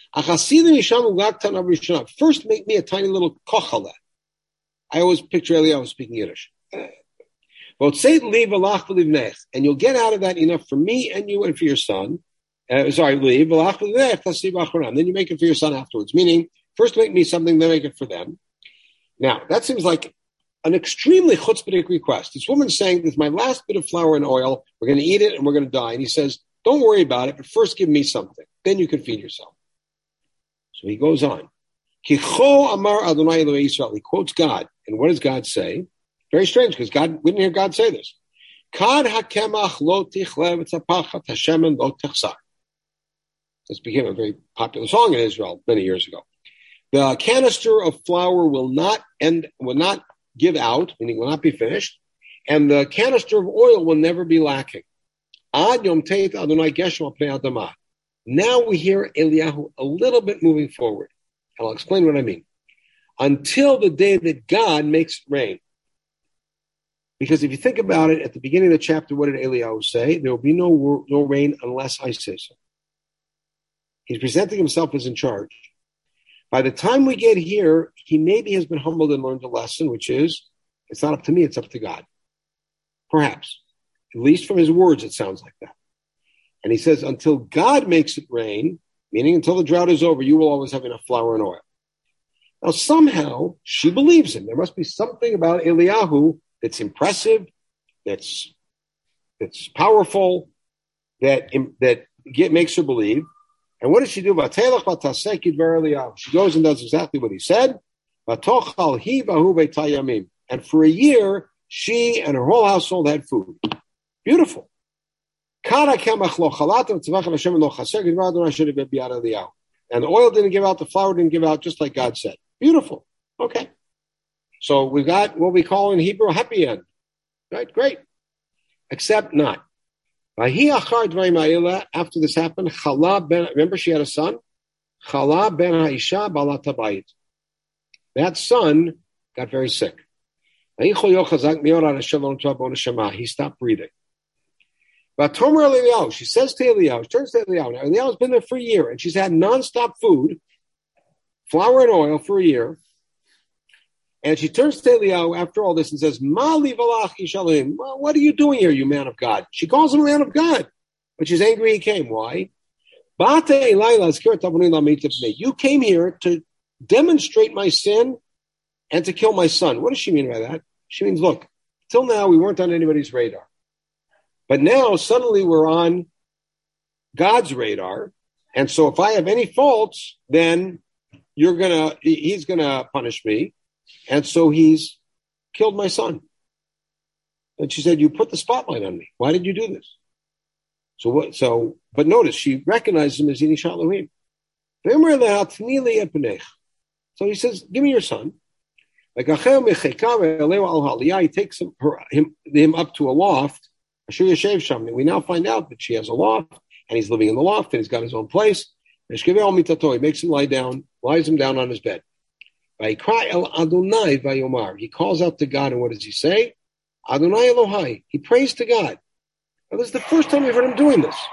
First, make me a tiny little kochale. I always picture Eliyahu speaking Yiddish. And you'll get out of that enough for me and you and for your son. Leave. Then you make it for your son afterwards. Meaning, first make me something, then make it for them. Now, that seems like an extremely chutzpahdik request. This woman's saying, this is my last bit of flour and oil. We're going to eat it and we're going to die. And he says, don't worry about it, but first give me something. Then you can feed yourself. So he goes on. Kicho amar Adonai Elohei Yisrael. He quotes God. And what does God say? Very strange, because we didn't hear God say this. Kad hakemach lo tichlev tzapachat hashemen lo techsar. This became a very popular song in Israel many years ago. The canister of flour will not give out, meaning will not be finished, and the canister of oil will never be lacking. Ad yom teit Adonai geshem al pnei adamah. Now we hear Eliyahu a little bit moving forward. And I'll explain what I mean. Until the day that God makes it rain. Because if you think about it, at the beginning of the chapter, what did Eliyahu say? There will be no rain unless I say so. He's presenting himself as in charge. By the time we get here, he maybe has been humbled and learned a lesson, which is, it's not up to me, it's up to God. Perhaps. At least from his words, it sounds like that. And he says, until God makes it rain, meaning until the drought is over, you will always have enough flour and oil. Now, somehow, she believes him. There must be something about Eliyahu that's impressive, that's powerful, that makes her believe. And what does she do? She goes and does exactly what he said. And for a year, she and her whole household had food. Beautiful. And the oil didn't give out, the flour didn't give out, just like God said. Beautiful. Okay. So we got what we call in Hebrew a happy end. Right? Great. Except not. After this happened, remember she had a son? Chala ben Ha'isha balat habayit. That son got very sick. He stopped breathing. But Tomer Eliyahu, she says to Eliyahu, she turns to Eliyahu. Now, Eliyahu's been there for a year, and she's had nonstop food, flour and oil for a year. And she turns to Eliyahu after all this and says, Mali valachi shalim. Well, what are you doing here, you man of God? She calls him a man of God, but she's angry he came. Why? You came here to demonstrate my sin and to kill my son. What does she mean by that? She means, look, till now we weren't on anybody's radar. But now suddenly we're on God's radar. And so if I have any faults, then he's gonna punish me. And so he's killed my son. And she said, you put the spotlight on me. Why did you do this? But notice, she recognized him as Ish Elohim. So he says, give me your son. He takes him up to a loft. We now find out that she has a loft, and he's living in the loft, and he's got his own place. He makes him lies him down on his bed. He calls out to God, and what does he say? Adonai Elohai. He prays to God. Now, this is the first time we've heard him doing this.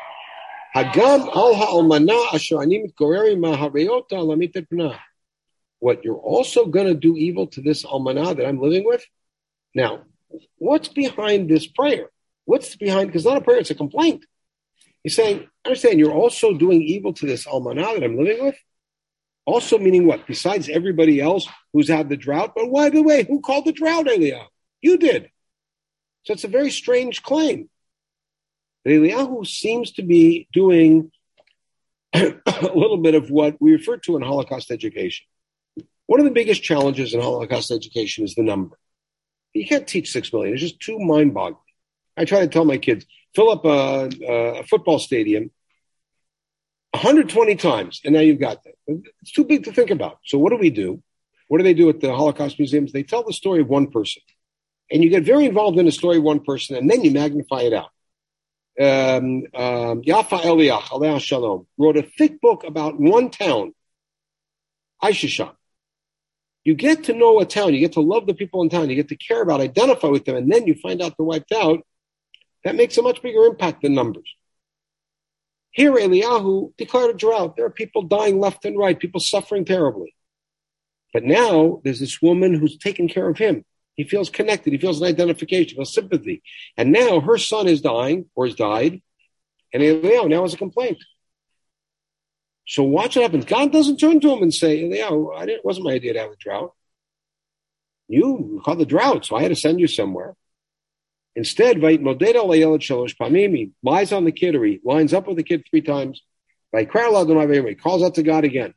What, you're also going to do evil to this almanah that I'm living with? Now, what's behind this prayer? Because it's not a prayer, it's a complaint. He's saying, understand, you're also doing evil to this almanah that I'm living with? Also meaning what? Besides everybody else who's had the drought? But by the way, who called the drought, Eliyahu? You did. So it's a very strange claim. Eliyahu seems to be doing a little bit of what we refer to in Holocaust education. One of the biggest challenges in Holocaust education is the number. You can't teach 6 million. It's just too mind-boggling. I try to tell my kids, fill up a football stadium 120 times, and now you've got that. It's too big to think about. So what do we do? What do they do at the Holocaust museums? They tell the story of one person. And you get very involved in the story of one person, and then you magnify it out. Yafa Eliach, Aleh Shalom, wrote a thick book about one town, Aishashan. You get to know a town, you get to love the people in town, you get to care about, identify with them, and then you find out they're wiped out. That makes a much bigger impact than numbers. Here, Eliyahu declared a drought. There are people dying left and right, people suffering terribly. But now there's this woman who's taking care of him. He feels connected. He feels an identification, feels sympathy. And now her son is dying or has died, and Eliyahu now has a complaint. So watch what happens. God doesn't turn to him and say, Eliyahu, it wasn't my idea to have a drought. You called the drought, so I had to send you somewhere. Instead, he lies on the kid, or he lines up with the kid 3 times. He calls out to God again.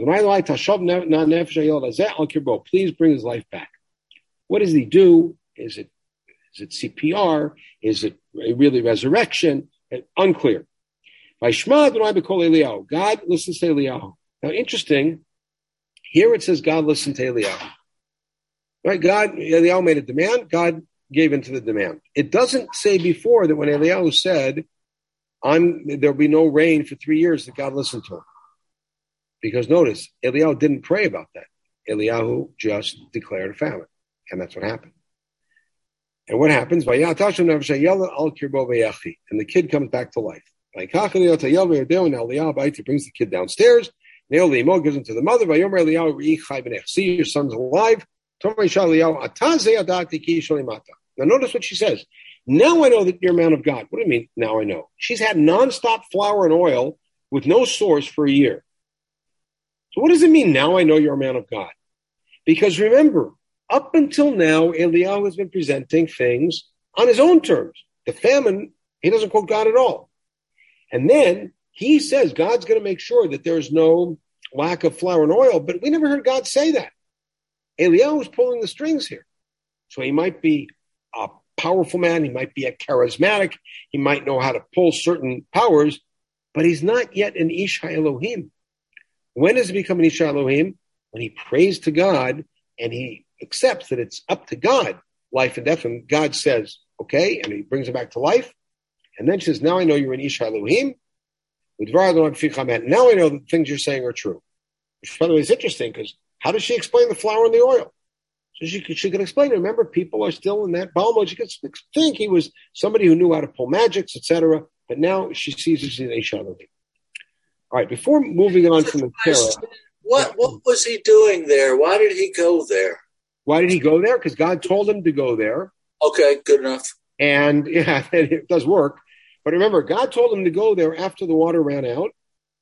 Please bring his life back. What does he do? Is it CPR? Is it really resurrection? Unclear. God listens to Eliyahu. Now, interesting. Here it says God listened to Eliyahu. Right? Eliyahu made a demand. God gave into the demand. It doesn't say before that when Eliyahu said, there'll be no rain for 3 years, that God listened to him. Because notice, Eliyahu didn't pray about that. Eliyahu just declared a famine. And that's what happened. And what happens? And the kid comes back to life. Now Eliyahu brings the kid downstairs. Gives him to the mother. See, your son's alive. Now notice what she says. Now I know that you're a man of God. What do you mean, now I know? She's had nonstop flour and oil with no source for a year. So what does it mean, now I know you're a man of God? Because remember, up until now, Eliyahu has been presenting things on his own terms. The famine, he doesn't quote God at all. And then he says God's going to make sure that there's no lack of flour and oil, but we never heard God say that. Eliyahu is pulling the strings here. So he might be a powerful man, he might be a charismatic, he might know how to pull certain powers, but he's not yet an Ish HaElohim. When does he become an Ish HaElohim? When he prays to God and he accepts that it's up to God, life and death, and God says, okay, and he brings him back to life. And then she says, now I know you're an Ish HaElohim. Now I know the things you're saying are true. Which, by the way, is interesting, because how does she explain the flour and the oil? So she could explain it. Remember, people are still in that Balmud. She could think he was somebody who knew how to pull magics, etc. But now she sees he's an Ish HaElohim. All right, before moving on from the Torah. What was he doing there? Why did he go there? Why did he go there? Because God told him to go there. Okay, good enough. And yeah, it does work. But remember, God told him to go there after the water ran out.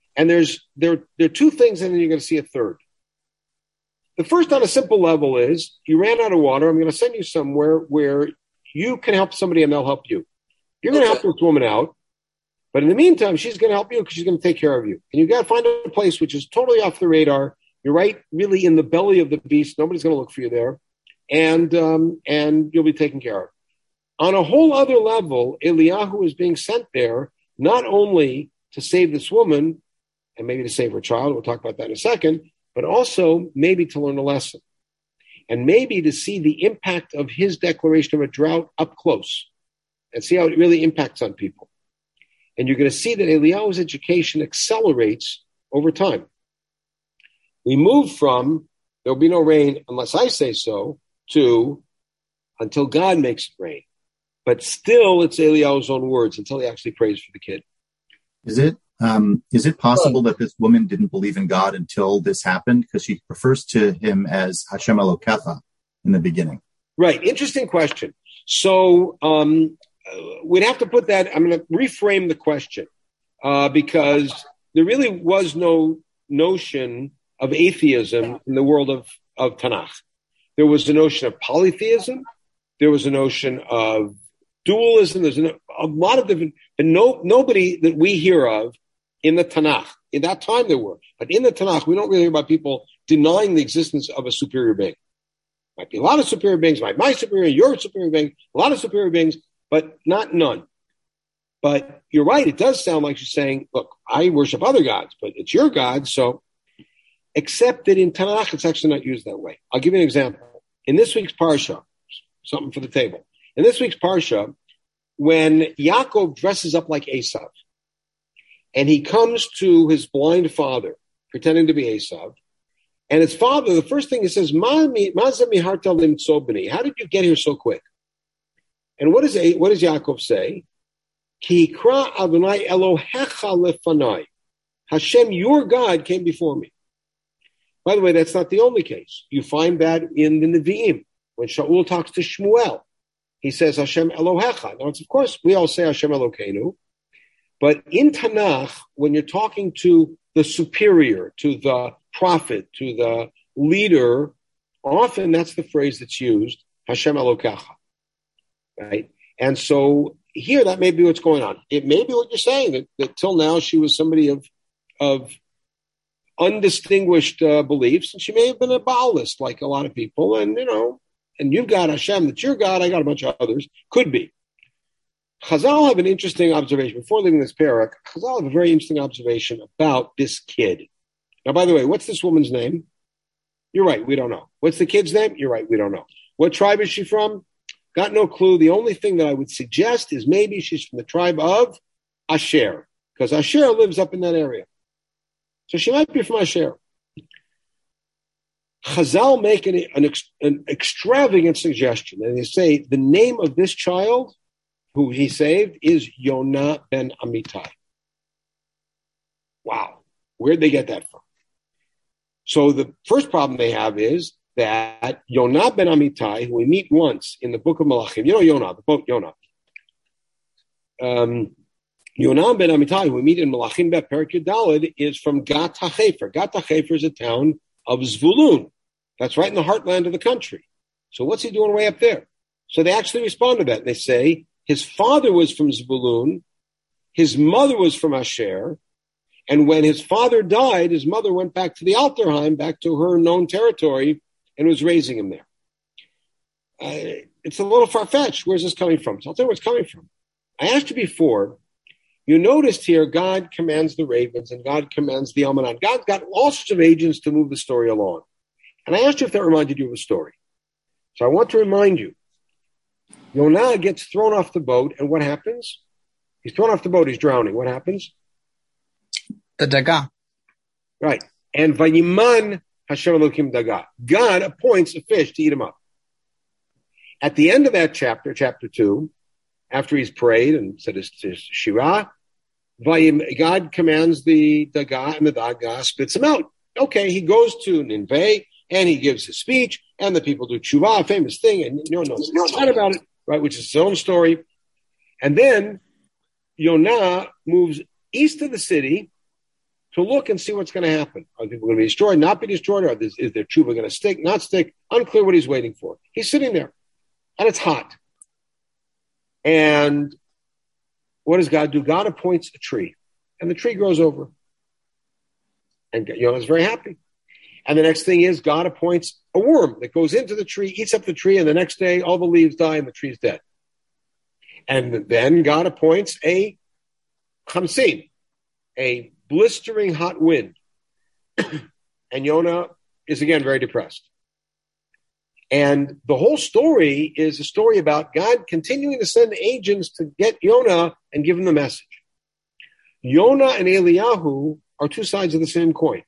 And there are two things, and then you're going to see a third. The first, on a simple level, is you ran out of water. I'm going to send you somewhere where you can help somebody and they'll help you. You're going to help this woman out. But in the meantime, she's going to help you because she's going to take care of you. And you've got to find a place which is totally off the radar. You're right, really in the belly of the beast. Nobody's going to look for you there. And you'll be taken care of. On a whole other level, Eliyahu is being sent there not only to save this woman and maybe to save her child, we'll talk about that in a second, but also maybe to learn a lesson and maybe to see the impact of his declaration of a drought up close and see how it really impacts on people. And you're going to see that Eliyahu's education accelerates over time. We move from there'll be no rain unless I say so to until God makes it rain. But still, it's Eliyahu's own words until he actually prays for the kid. Is it possible that this woman didn't believe in God until this happened? Because she refers to him as Hashem Elokecha in the beginning. Right. Interesting question. So we'd have to put that. I'm going to reframe the question because there really was no notion of atheism in the world of Tanakh. There was a notion of polytheism. There was a notion of dualism. There's a lot of different, but nobody that we hear of in the Tanakh. In that time there were, but in the Tanakh, we don't really hear about people denying the existence of a superior being. Might be a lot of superior beings, might my superior, your superior being, a lot of superior beings, but not none. But you're right, it does sound like she's saying, look, I worship other gods, but it's your God, so, except that in Tanakh, it's actually not used that way. I'll give you an example. In this week's Parsha, something for the table. In this week's Parsha, when Yaakov dresses up like Esav, and he comes to his blind father, pretending to be Esav, and his father, the first thing he says, how did you get here so quick? And what does Yaakov say? Ki yikra Adonai Elohecha lefanai. Hashem, your God, came before me. By the way, that's not the only case. You find that in the Nevi'im. When Shaul talks to Shmuel, he says Hashem Elohecha. Now, of course, we all say Hashem Elokeinu. But in Tanakh, when you're talking to the superior, to the prophet, to the leader, often that's the phrase that's used, Hashem Elokecha. Right? And so here, that may be what's going on. It may be what you're saying, that till now she was somebody of undistinguished beliefs, and she may have been a Baalist like a lot of people, and you've got Hashem, that's your God, I got a bunch of others. Could be. Chazal have an interesting observation. Before leaving this parak, Chazal have a very interesting observation about this kid. Now, by the way, what's this woman's name? You're right, we don't know. What's the kid's name? You're right, we don't know. What tribe is she from? Got no clue. The only thing that I would suggest is maybe she's from the tribe of Asher, because Asher lives up in that area. So she might be from Asher. Chazal make an extravagant suggestion, and they say the name of this child who he saved is Yonah ben Amittai. Wow. Where'd they get that from? So the first problem they have is that Yonah ben Amittai, who we meet once in the book of Malachim, Yonah, the book Yonah. Yonah ben Amittai, who we meet in Malachim Bet Perak Yudalid, is from Gat HaChefer. Gat HaChefer is a town of Zvulun. That's right in the heartland of the country. So what's he doing way up there? So they actually respond to that. They say his father was from Zvulun, his mother was from Asher, and when his father died, his mother went back to the Alterheim, back to her known territory, and was raising him there. It's a little far-fetched. Where's this coming from? So I'll tell you where it's coming from. I asked you before, you noticed here God commands the ravens and God commands the almanach. God's got all sorts of agents to move the story along. And I asked you if that reminded you of a story. So I want to remind you, Yonah gets thrown off the boat, and what happens? He's thrown off the boat, he's drowning. What happens? The Dagah. Right. And Vayiman Hashem Elokim Dagah. God appoints a fish to eat him up. At the end of that chapter, chapter 2, after he's prayed and said his Shirah, God commands the Dagah, and the Dagah spits him out. Okay, he goes to Nineveh, and he gives his speech, and the people do tshuva, a famous thing, and no about it, right, which is his own story. And then Yonah moves east of the city, to look and see what's going to happen. Are people going to be destroyed, not be destroyed? Or is their tshuva going to stick, not stick? Unclear what he's waiting for. He's sitting there, and it's hot. And what does God do? God appoints a tree, and the tree grows over. And Yonah's very happy. And the next thing is God appoints a worm that goes into the tree, eats up the tree, and the next day all the leaves die and the tree's dead. And then God appoints a chamsin, a blistering hot wind. And Yonah is again very depressed. And the whole story is a story about God continuing to send agents to get Yonah and give him the message. Yonah and Eliyahu are two sides of the same coin.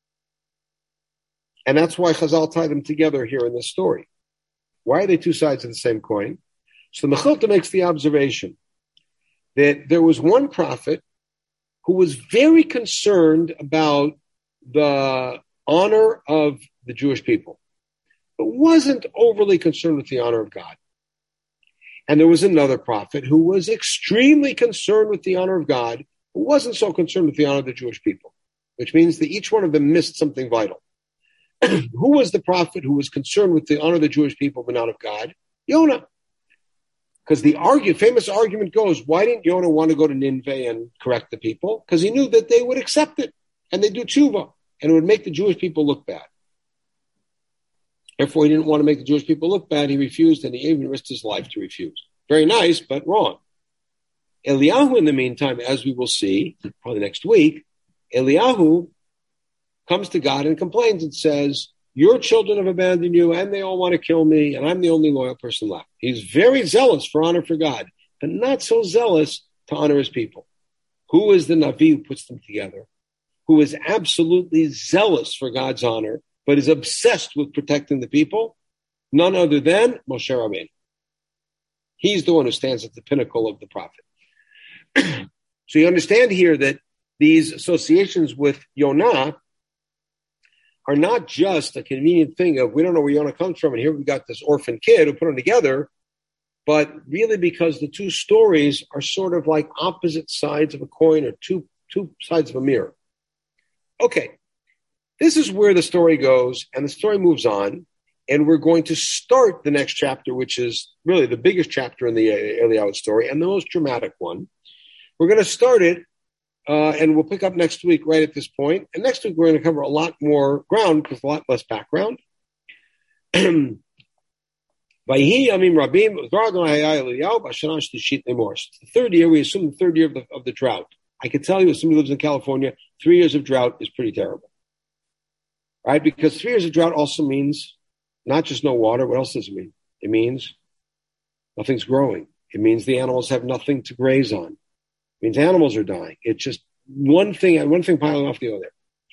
And that's why Chazal tie them together here in this story. Why are they two sides of the same coin? So the Mechilta makes the observation that there was one prophet who was very concerned about the honor of the Jewish people, but wasn't overly concerned with the honor of God. And there was another prophet who was extremely concerned with the honor of God, who wasn't so concerned with the honor of the Jewish people, which means that each one of them missed something vital. Who was the prophet who was concerned with the honor of the Jewish people but not of God? Yonah. Because the famous argument goes, why didn't Yonah want to go to Nineveh and correct the people? Because he knew that they would accept it, and they'd do tshuva, and it would make the Jewish people look bad. Therefore, he didn't want to make the Jewish people look bad. He refused, and he even risked his life to refuse. Very nice, but wrong. Eliyahu, in the meantime, as we will see, probably next week, Eliyahu comes to God and complains and says, your children have abandoned you, and they all want to kill me, and I'm the only loyal person left. He's very zealous for honor for God, but not so zealous to honor his people. Who is the Navi who puts them together? Who is absolutely zealous for God's honor, but is obsessed with protecting the people? None other than Moshe Rabbeinu. He's the one who stands at the pinnacle of the prophet. So you understand here that these associations with Yonah are not just a convenient thing of we don't know where Yonah comes from, and here we've got this orphan kid who put them together, but really because the two stories are sort of like opposite sides of a coin or two sides of a mirror. Okay, this is where the story goes, and the story moves on, and we're going to start the next chapter, which is really the biggest chapter in the Eliyahu story and the most dramatic one. We're going to start it, and we'll pick up next week right at this point. And next week, we're going to cover a lot more ground with a lot less background. The third year, we assume the third year of the drought. I can tell you, as somebody who lives in California, 3 years of drought is pretty terrible. Right? Because 3 years of drought also means not just no water. What else does it mean? It means nothing's growing. It means the animals have nothing to graze on. It means animals are dying. It's just one thing piling off the other.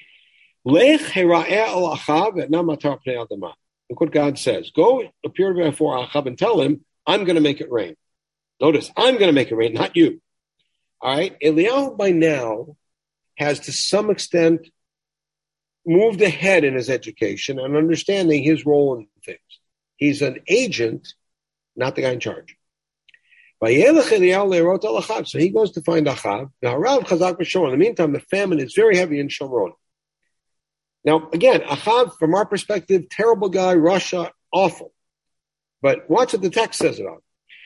Look what God says. Go appear before Achab and tell him, I'm going to make it rain. Notice, I'm going to make it rain, not you. All right? Eliyahu by now has to some extent moved ahead in his education and understanding his role in things. He's an agent, not the guy in charge. So he goes to find Achab. Now, in the meantime, the famine is very heavy in Shomron. Now, again, Achab, from our perspective, terrible guy, Russia, awful. But watch what the text says about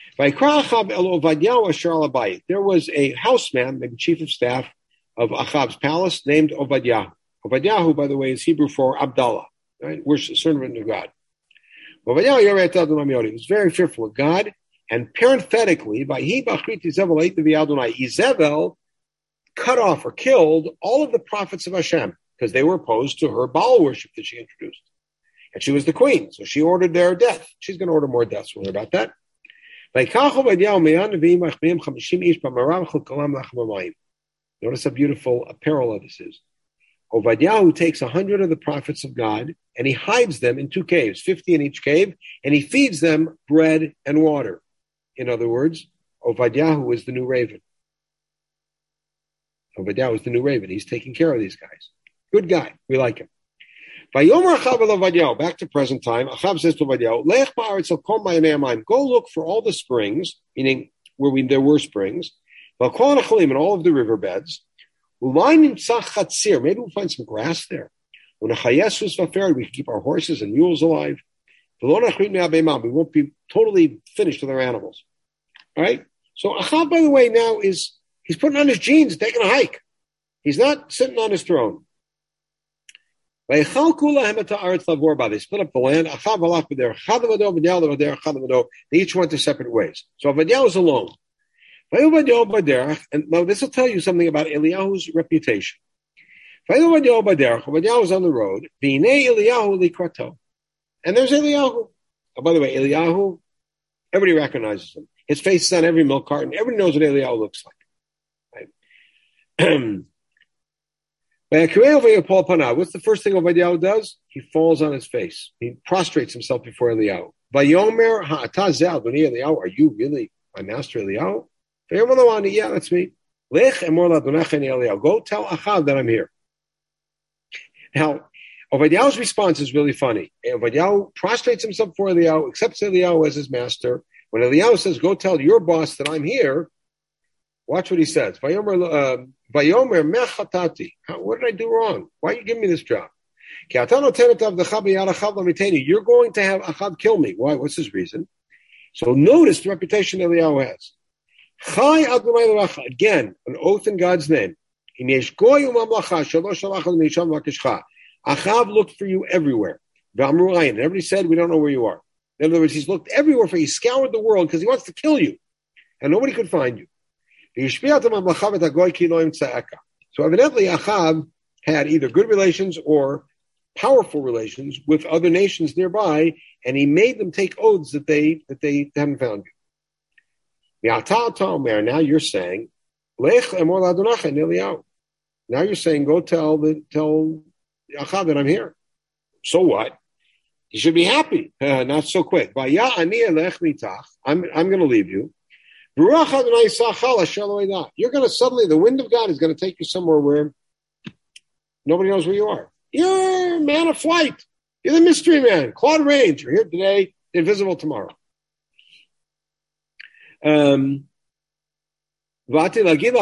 him. There was a houseman, maybe chief of staff of Achab's palace, named Obadiah. Obadiah, by the way, is Hebrew for Abdallah, right? Worship, servant of God. Obadiah, he was very fearful of God. And parenthetically, Izebel cut off or killed all of the prophets of Hashem because they were opposed to her Baal worship that she introduced. And she was the queen, so she ordered their death. She's going to order more deaths. We'll hear about that. Notice how beautiful a parallel this is. Obadiah takes 100 of the prophets of God and he hides them in 2 caves, 50 in each cave, and he feeds them bread and water. In other words, Obadiah is the new raven. Obadiah is the new raven. He's taking care of these guys. Good guy. We like him. Back to present time. Achab says to Obadiah, go look for all the springs, meaning there were springs, and all of the riverbeds, Maybe we'll find some grass there. We can keep our horses and mules alive. We won't be totally finished with our animals. All right? So Achav, by the way, now he's putting on his jeans and taking a hike. He's not sitting on his throne. They split up the land. They each went their separate ways. So Avadiah was alone. And now this will tell you something about Eliyahu's reputation. Avadiah was on the road. And there's Eliyahu. Oh, by the way, Eliyahu, everybody recognizes him. His face is on every milk carton. Everybody knows what Eliyahu looks like. Right? What's the first thing Obadiah does? He falls on his face. He prostrates himself before Eliyahu. Vayomer ha'atah Eliyahu, are you really my master Eliyahu? Yeah, that's me. Go tell Achav that I'm here. Now, Obadiah's response is really funny. Obadiah prostrates himself before Eliyahu, accepts Eliyahu as his master. When Eliyahu says, go tell your boss that I'm here, watch what he says. Vayomer mechatati. What did I do wrong? Why are you giving me this job? You're going to have Achav kill me. Why? What's his reason? So notice the reputation Eliyahu has. Again, an oath in God's name. Achav looked for you everywhere. And everybody said, we don't know where you are. In other words, he's looked everywhere for you. He scoured the world because he wants to kill you. And nobody could find you. So evidently Achav had either good relations or powerful relations with other nations nearby, and he made them take oaths that they hadn't found you. Now you're saying, now you're saying, go tell Achav that I'm here. So what? You should be happy. Not so quick. I'm going to leave you. You're going to suddenly, the wind of God is going to take you somewhere where nobody knows where you are. You're a man of flight. You're the mystery man. Claude Rains. You're here today, invisible tomorrow. So I'm going to go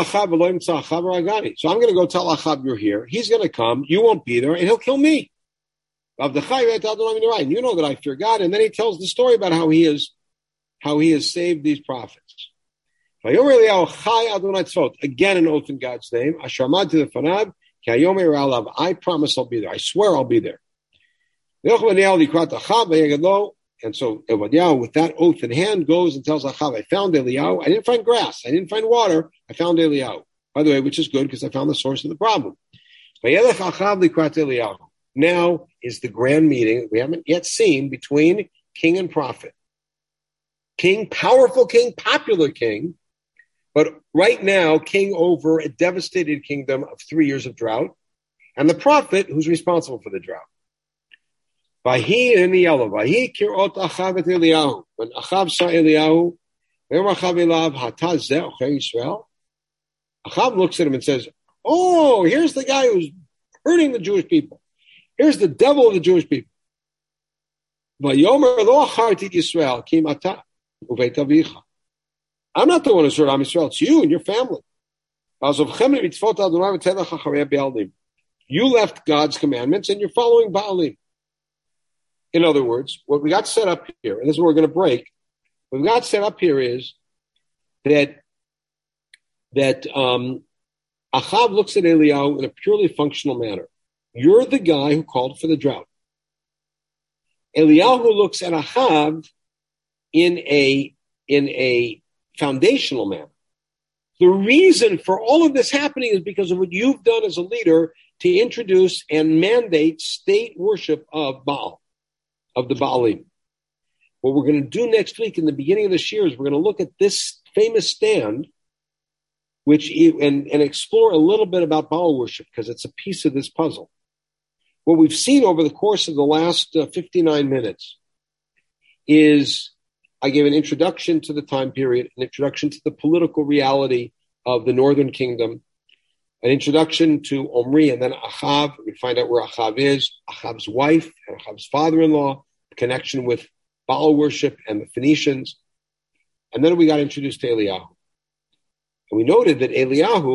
tell Achav you're here. He's going to come. You won't be there, and he'll kill me. And you know that I fear God. And then he tells the story about how he has saved these prophets. Again, an oath in God's name. I promise I'll be there. I swear I'll be there. And so Obadiah, with that oath in hand, goes and tells Achav, I found Eliyahu. I didn't find grass. I didn't find water. I found Eliyahu. By the way, which is good because I found the source of the problem. Now is the grand meeting we haven't yet seen between king and prophet. King, powerful king, popular king, but right now, king over a devastated kingdom of 3 years of drought, and the prophet who's responsible for the drought. When Achav saw Eliyahu, Achav looks at him and says, oh, here's the guy who's hurting the Jewish people. Here's the devil of the Jewish people. I'm not the one who's hurt Am Yisrael. It's you and your family. You left God's commandments and you're following Baalim. In other words, what we got set up here, and this is what we're going to break, what we got set up here is that Achav looks at Eliyahu in a purely functional manner. You're the guy who called for the drought. Eliyahu looks at Achav in a foundational manner. The reason for all of this happening is because of what you've done as a leader to introduce and mandate state worship of Baal, of the Baalim. What we're going to do next week in the beginning of this year is we're going to look at this famous stand and explore a little bit about Baal worship because it's a piece of this puzzle. What we've seen over the course of the last 59 minutes is I gave an introduction to the time period, an introduction to the political reality of the northern kingdom, an introduction to Omri and then Achav. We find out where Achav is, Achav's wife and Achav's father-in-law, connection with Baal worship and the Phoenicians. And then we got introduced to Eliyahu. And we noted that Eliyahu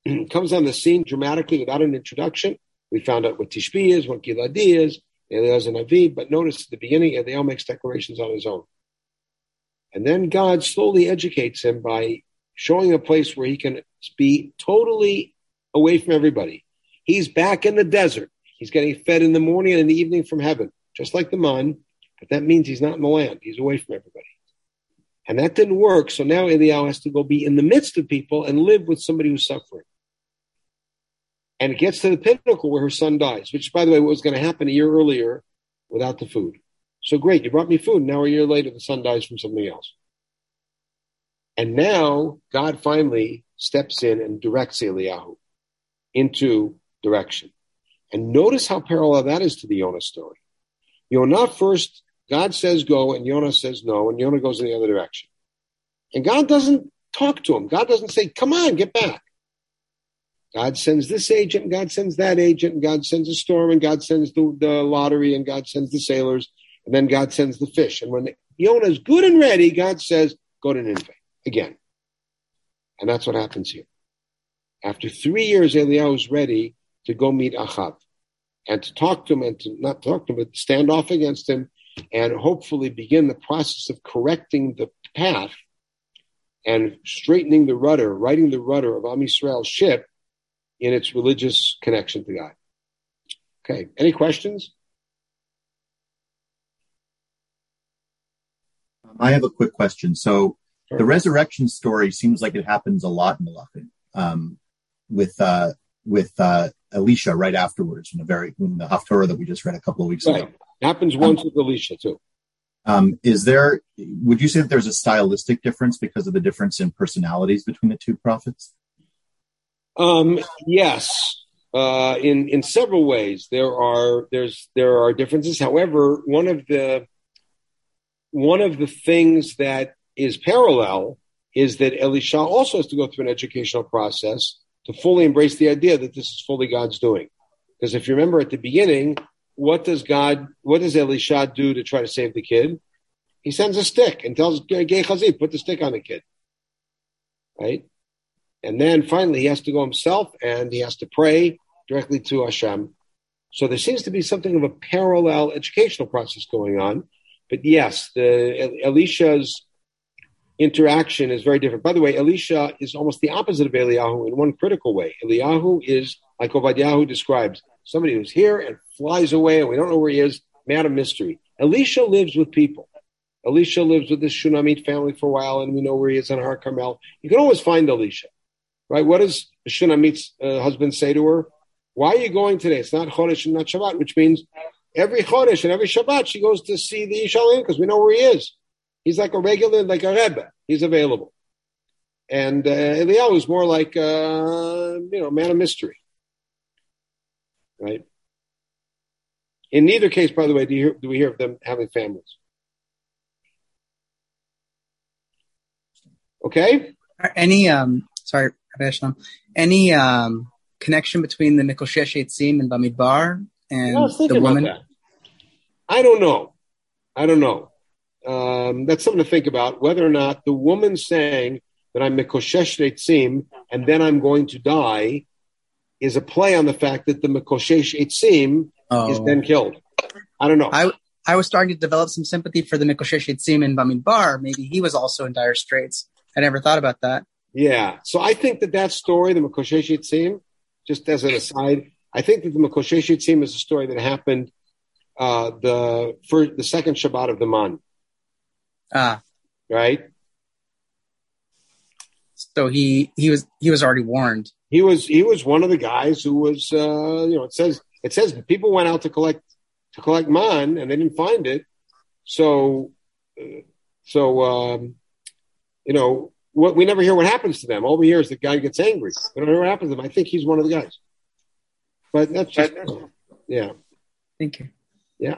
comes on the scene dramatically without an introduction. We found out what Tishbi is, what Giladi is, Eliyahu and Aviv, but notice at the beginning, Eliyahu makes declarations on his own. And then God slowly educates him by showing a place where he can be totally away from everybody. He's back in the desert. He's getting fed in the morning and in the evening from heaven, just like the man, but that means he's not in the land. He's away from everybody. And that didn't work, so now Eliyahu has to go be in the midst of people and live with somebody who's suffering. And it gets to the pinnacle where her son dies, which, by the way, was going to happen a year earlier without the food. So great, you brought me food. Now a year later, the son dies from something else. And now God finally steps in and directs Eliyahu into direction. And notice how parallel that is to the Yonah story. Yonah first, God says go, and Yonah says no, and Yonah goes in the other direction. And God doesn't talk to him. God doesn't say, come on, get back. God sends this agent, and God sends that agent, and God sends a storm, and God sends the lottery, and God sends the sailors, and then God sends the fish. And when Yonah is good and ready, God says, go to Nineveh again. And that's what happens here. After 3 years, Eliyahu is ready to go meet Achav and to talk to him, and to not talk to him, but stand off against him, and hopefully begin the process of correcting the path and straightening the rudder, righting the rudder of Am Yisrael's ship in its religious connection to God. Okay, any questions? I have a quick question. So the resurrection story seems like it happens a lot in Malachim, with Elisha right afterwards in the Haftorah that we just read a couple of weeks ago. It happens once with Elisha too. Would you say that there's a stylistic difference because of the difference in personalities between the two prophets? Yes, in several ways there are differences. However, one of the things that is parallel is that Elisha also has to go through an educational process to fully embrace the idea that this is fully God's doing. Because if you remember at the beginning, what does Elisha do to try to save the kid? He sends a stick and tells Gehazi, put the stick on the kid. Right? And then finally he has to go himself and he has to pray directly to Hashem. So there seems to be something of a parallel educational process going on. But yes, Elisha's interaction is very different. By the way, Elisha is almost the opposite of Eliyahu in one critical way. Eliyahu is, like Obadiah describes, somebody who's here and flies away and we don't know where he is, man of mystery. Elisha lives with people. Elisha lives with this Shunamite family for a while and we know where he is on Har Carmel. You can always find Elisha. Right? What does the Shunamite's husband say to her? Why are you going today? It's not Chodesh and not Shabbat, which means every Chodesh and every Shabbat she goes to see the Yishalim because we know where he is. He's like a regular, like a Rebbe. He's available. And Eliyahu is more like, man of mystery. Right? In neither case, by the way, do we hear of them having families. Okay? Any connection between the Mikoshesh Eitzim and Bamidbar and the woman? I don't know. That's something to think about, whether or not the woman saying that I'm Mikoshesh Eitzim and then I'm going to die is a play on the fact that the Mikoshesh Eitzim is then killed. I don't know. I was starting to develop some sympathy for the Mikoshesh Eitzim in Bamidbar. Maybe he was also in dire straits. I never thought about that. Yeah. So I think that story, the Mikoshesh Eitzim, just as an aside, I think that the Mikoshesh Eitzim is a story that happened the second Shabbat of the Man. Right? So he was already warned. He was one of the guys who was it says people went out to collect man and they didn't find it. We never hear what happens to them. All we hear is the guy gets angry. We don't hear what happens to them. I think he's one of the guys. But that's just, yeah. Thank you. Yeah.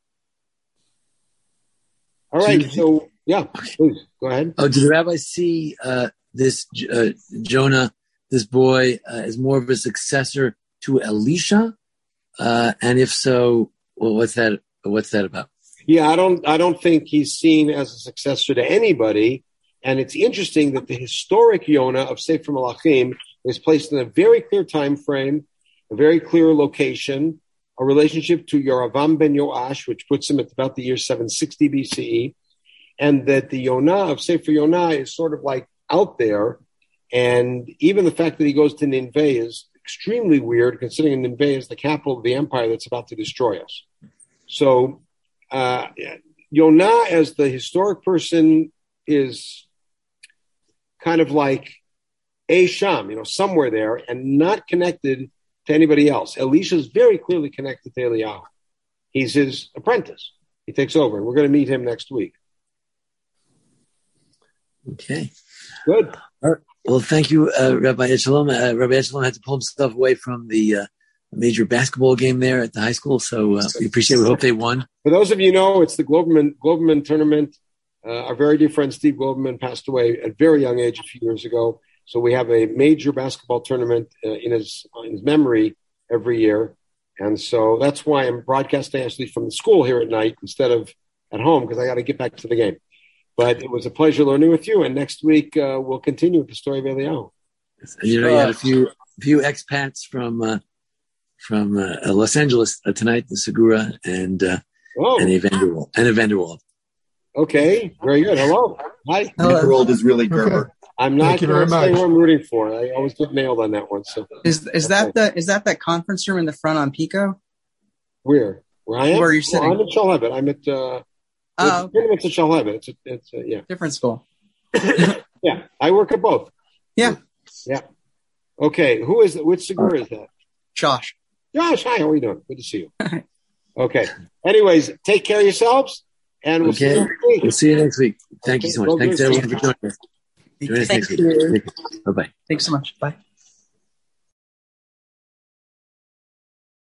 All right. So, yeah, please go ahead. Oh, did the rabbi see this Jonah, this boy, as more of a successor to Elisha? And if so, well, what's that about? Yeah, I don't think he's seen as a successor to anybody. And it's interesting that the historic Yonah of Sefer Malachim is placed in a very clear time frame, a very clear location, a relationship to Yoravam ben Yoash, which puts him at about the year 760 BCE, and that the Yonah of Sefer Yonah is sort of like out there, and even the fact that he goes to Nineveh is extremely weird, considering Nineveh is the capital of the empire that's about to destroy us. So Yonah, as the historic person, is kind of like Sham, somewhere there, and not connected to anybody else. Elisha is very clearly connected to Eliyahu. He's his apprentice. He takes over, and we're going to meet him next week. Okay. Good. All right. Well, thank you, Rabbi Echelon. Rabbi Echelon had to pull himself away from the major basketball game there at the high school, so we appreciate it. We hope they won. For those of you who know, it's the Globerman tournament. Our very dear friend Steve Globerman passed away at a very young age a few years ago. So we have a major basketball tournament in his memory every year. And so that's why I'm broadcasting actually from the school here at night instead of at home, because I got to get back to the game. But it was a pleasure learning with you. And next week, we'll continue with the story of Eliyahu. You had a few expats from Los Angeles tonight, the Segura and Evanderwald. Okay, very good. Hello. Hi. Evanderwald is really Gerber. I'm not going to say who I'm rooting for. I always get nailed on that one. So is that conference room in the front on Pico? Where I am? Where are you sitting? I'm at Shalhevet. I'm at it's at Shalhevet. It's different school. Yeah, I work at both. Yeah. Okay, who is it? Which Segura is that? Josh, hi. How are you doing? Good to see you. Okay. Anyways, take care of yourselves, and we'll see you next week. We'll see you next week. Thank you so much. Thanks everyone for joining us. Join us next week. Bye-bye. Thanks so much. Bye.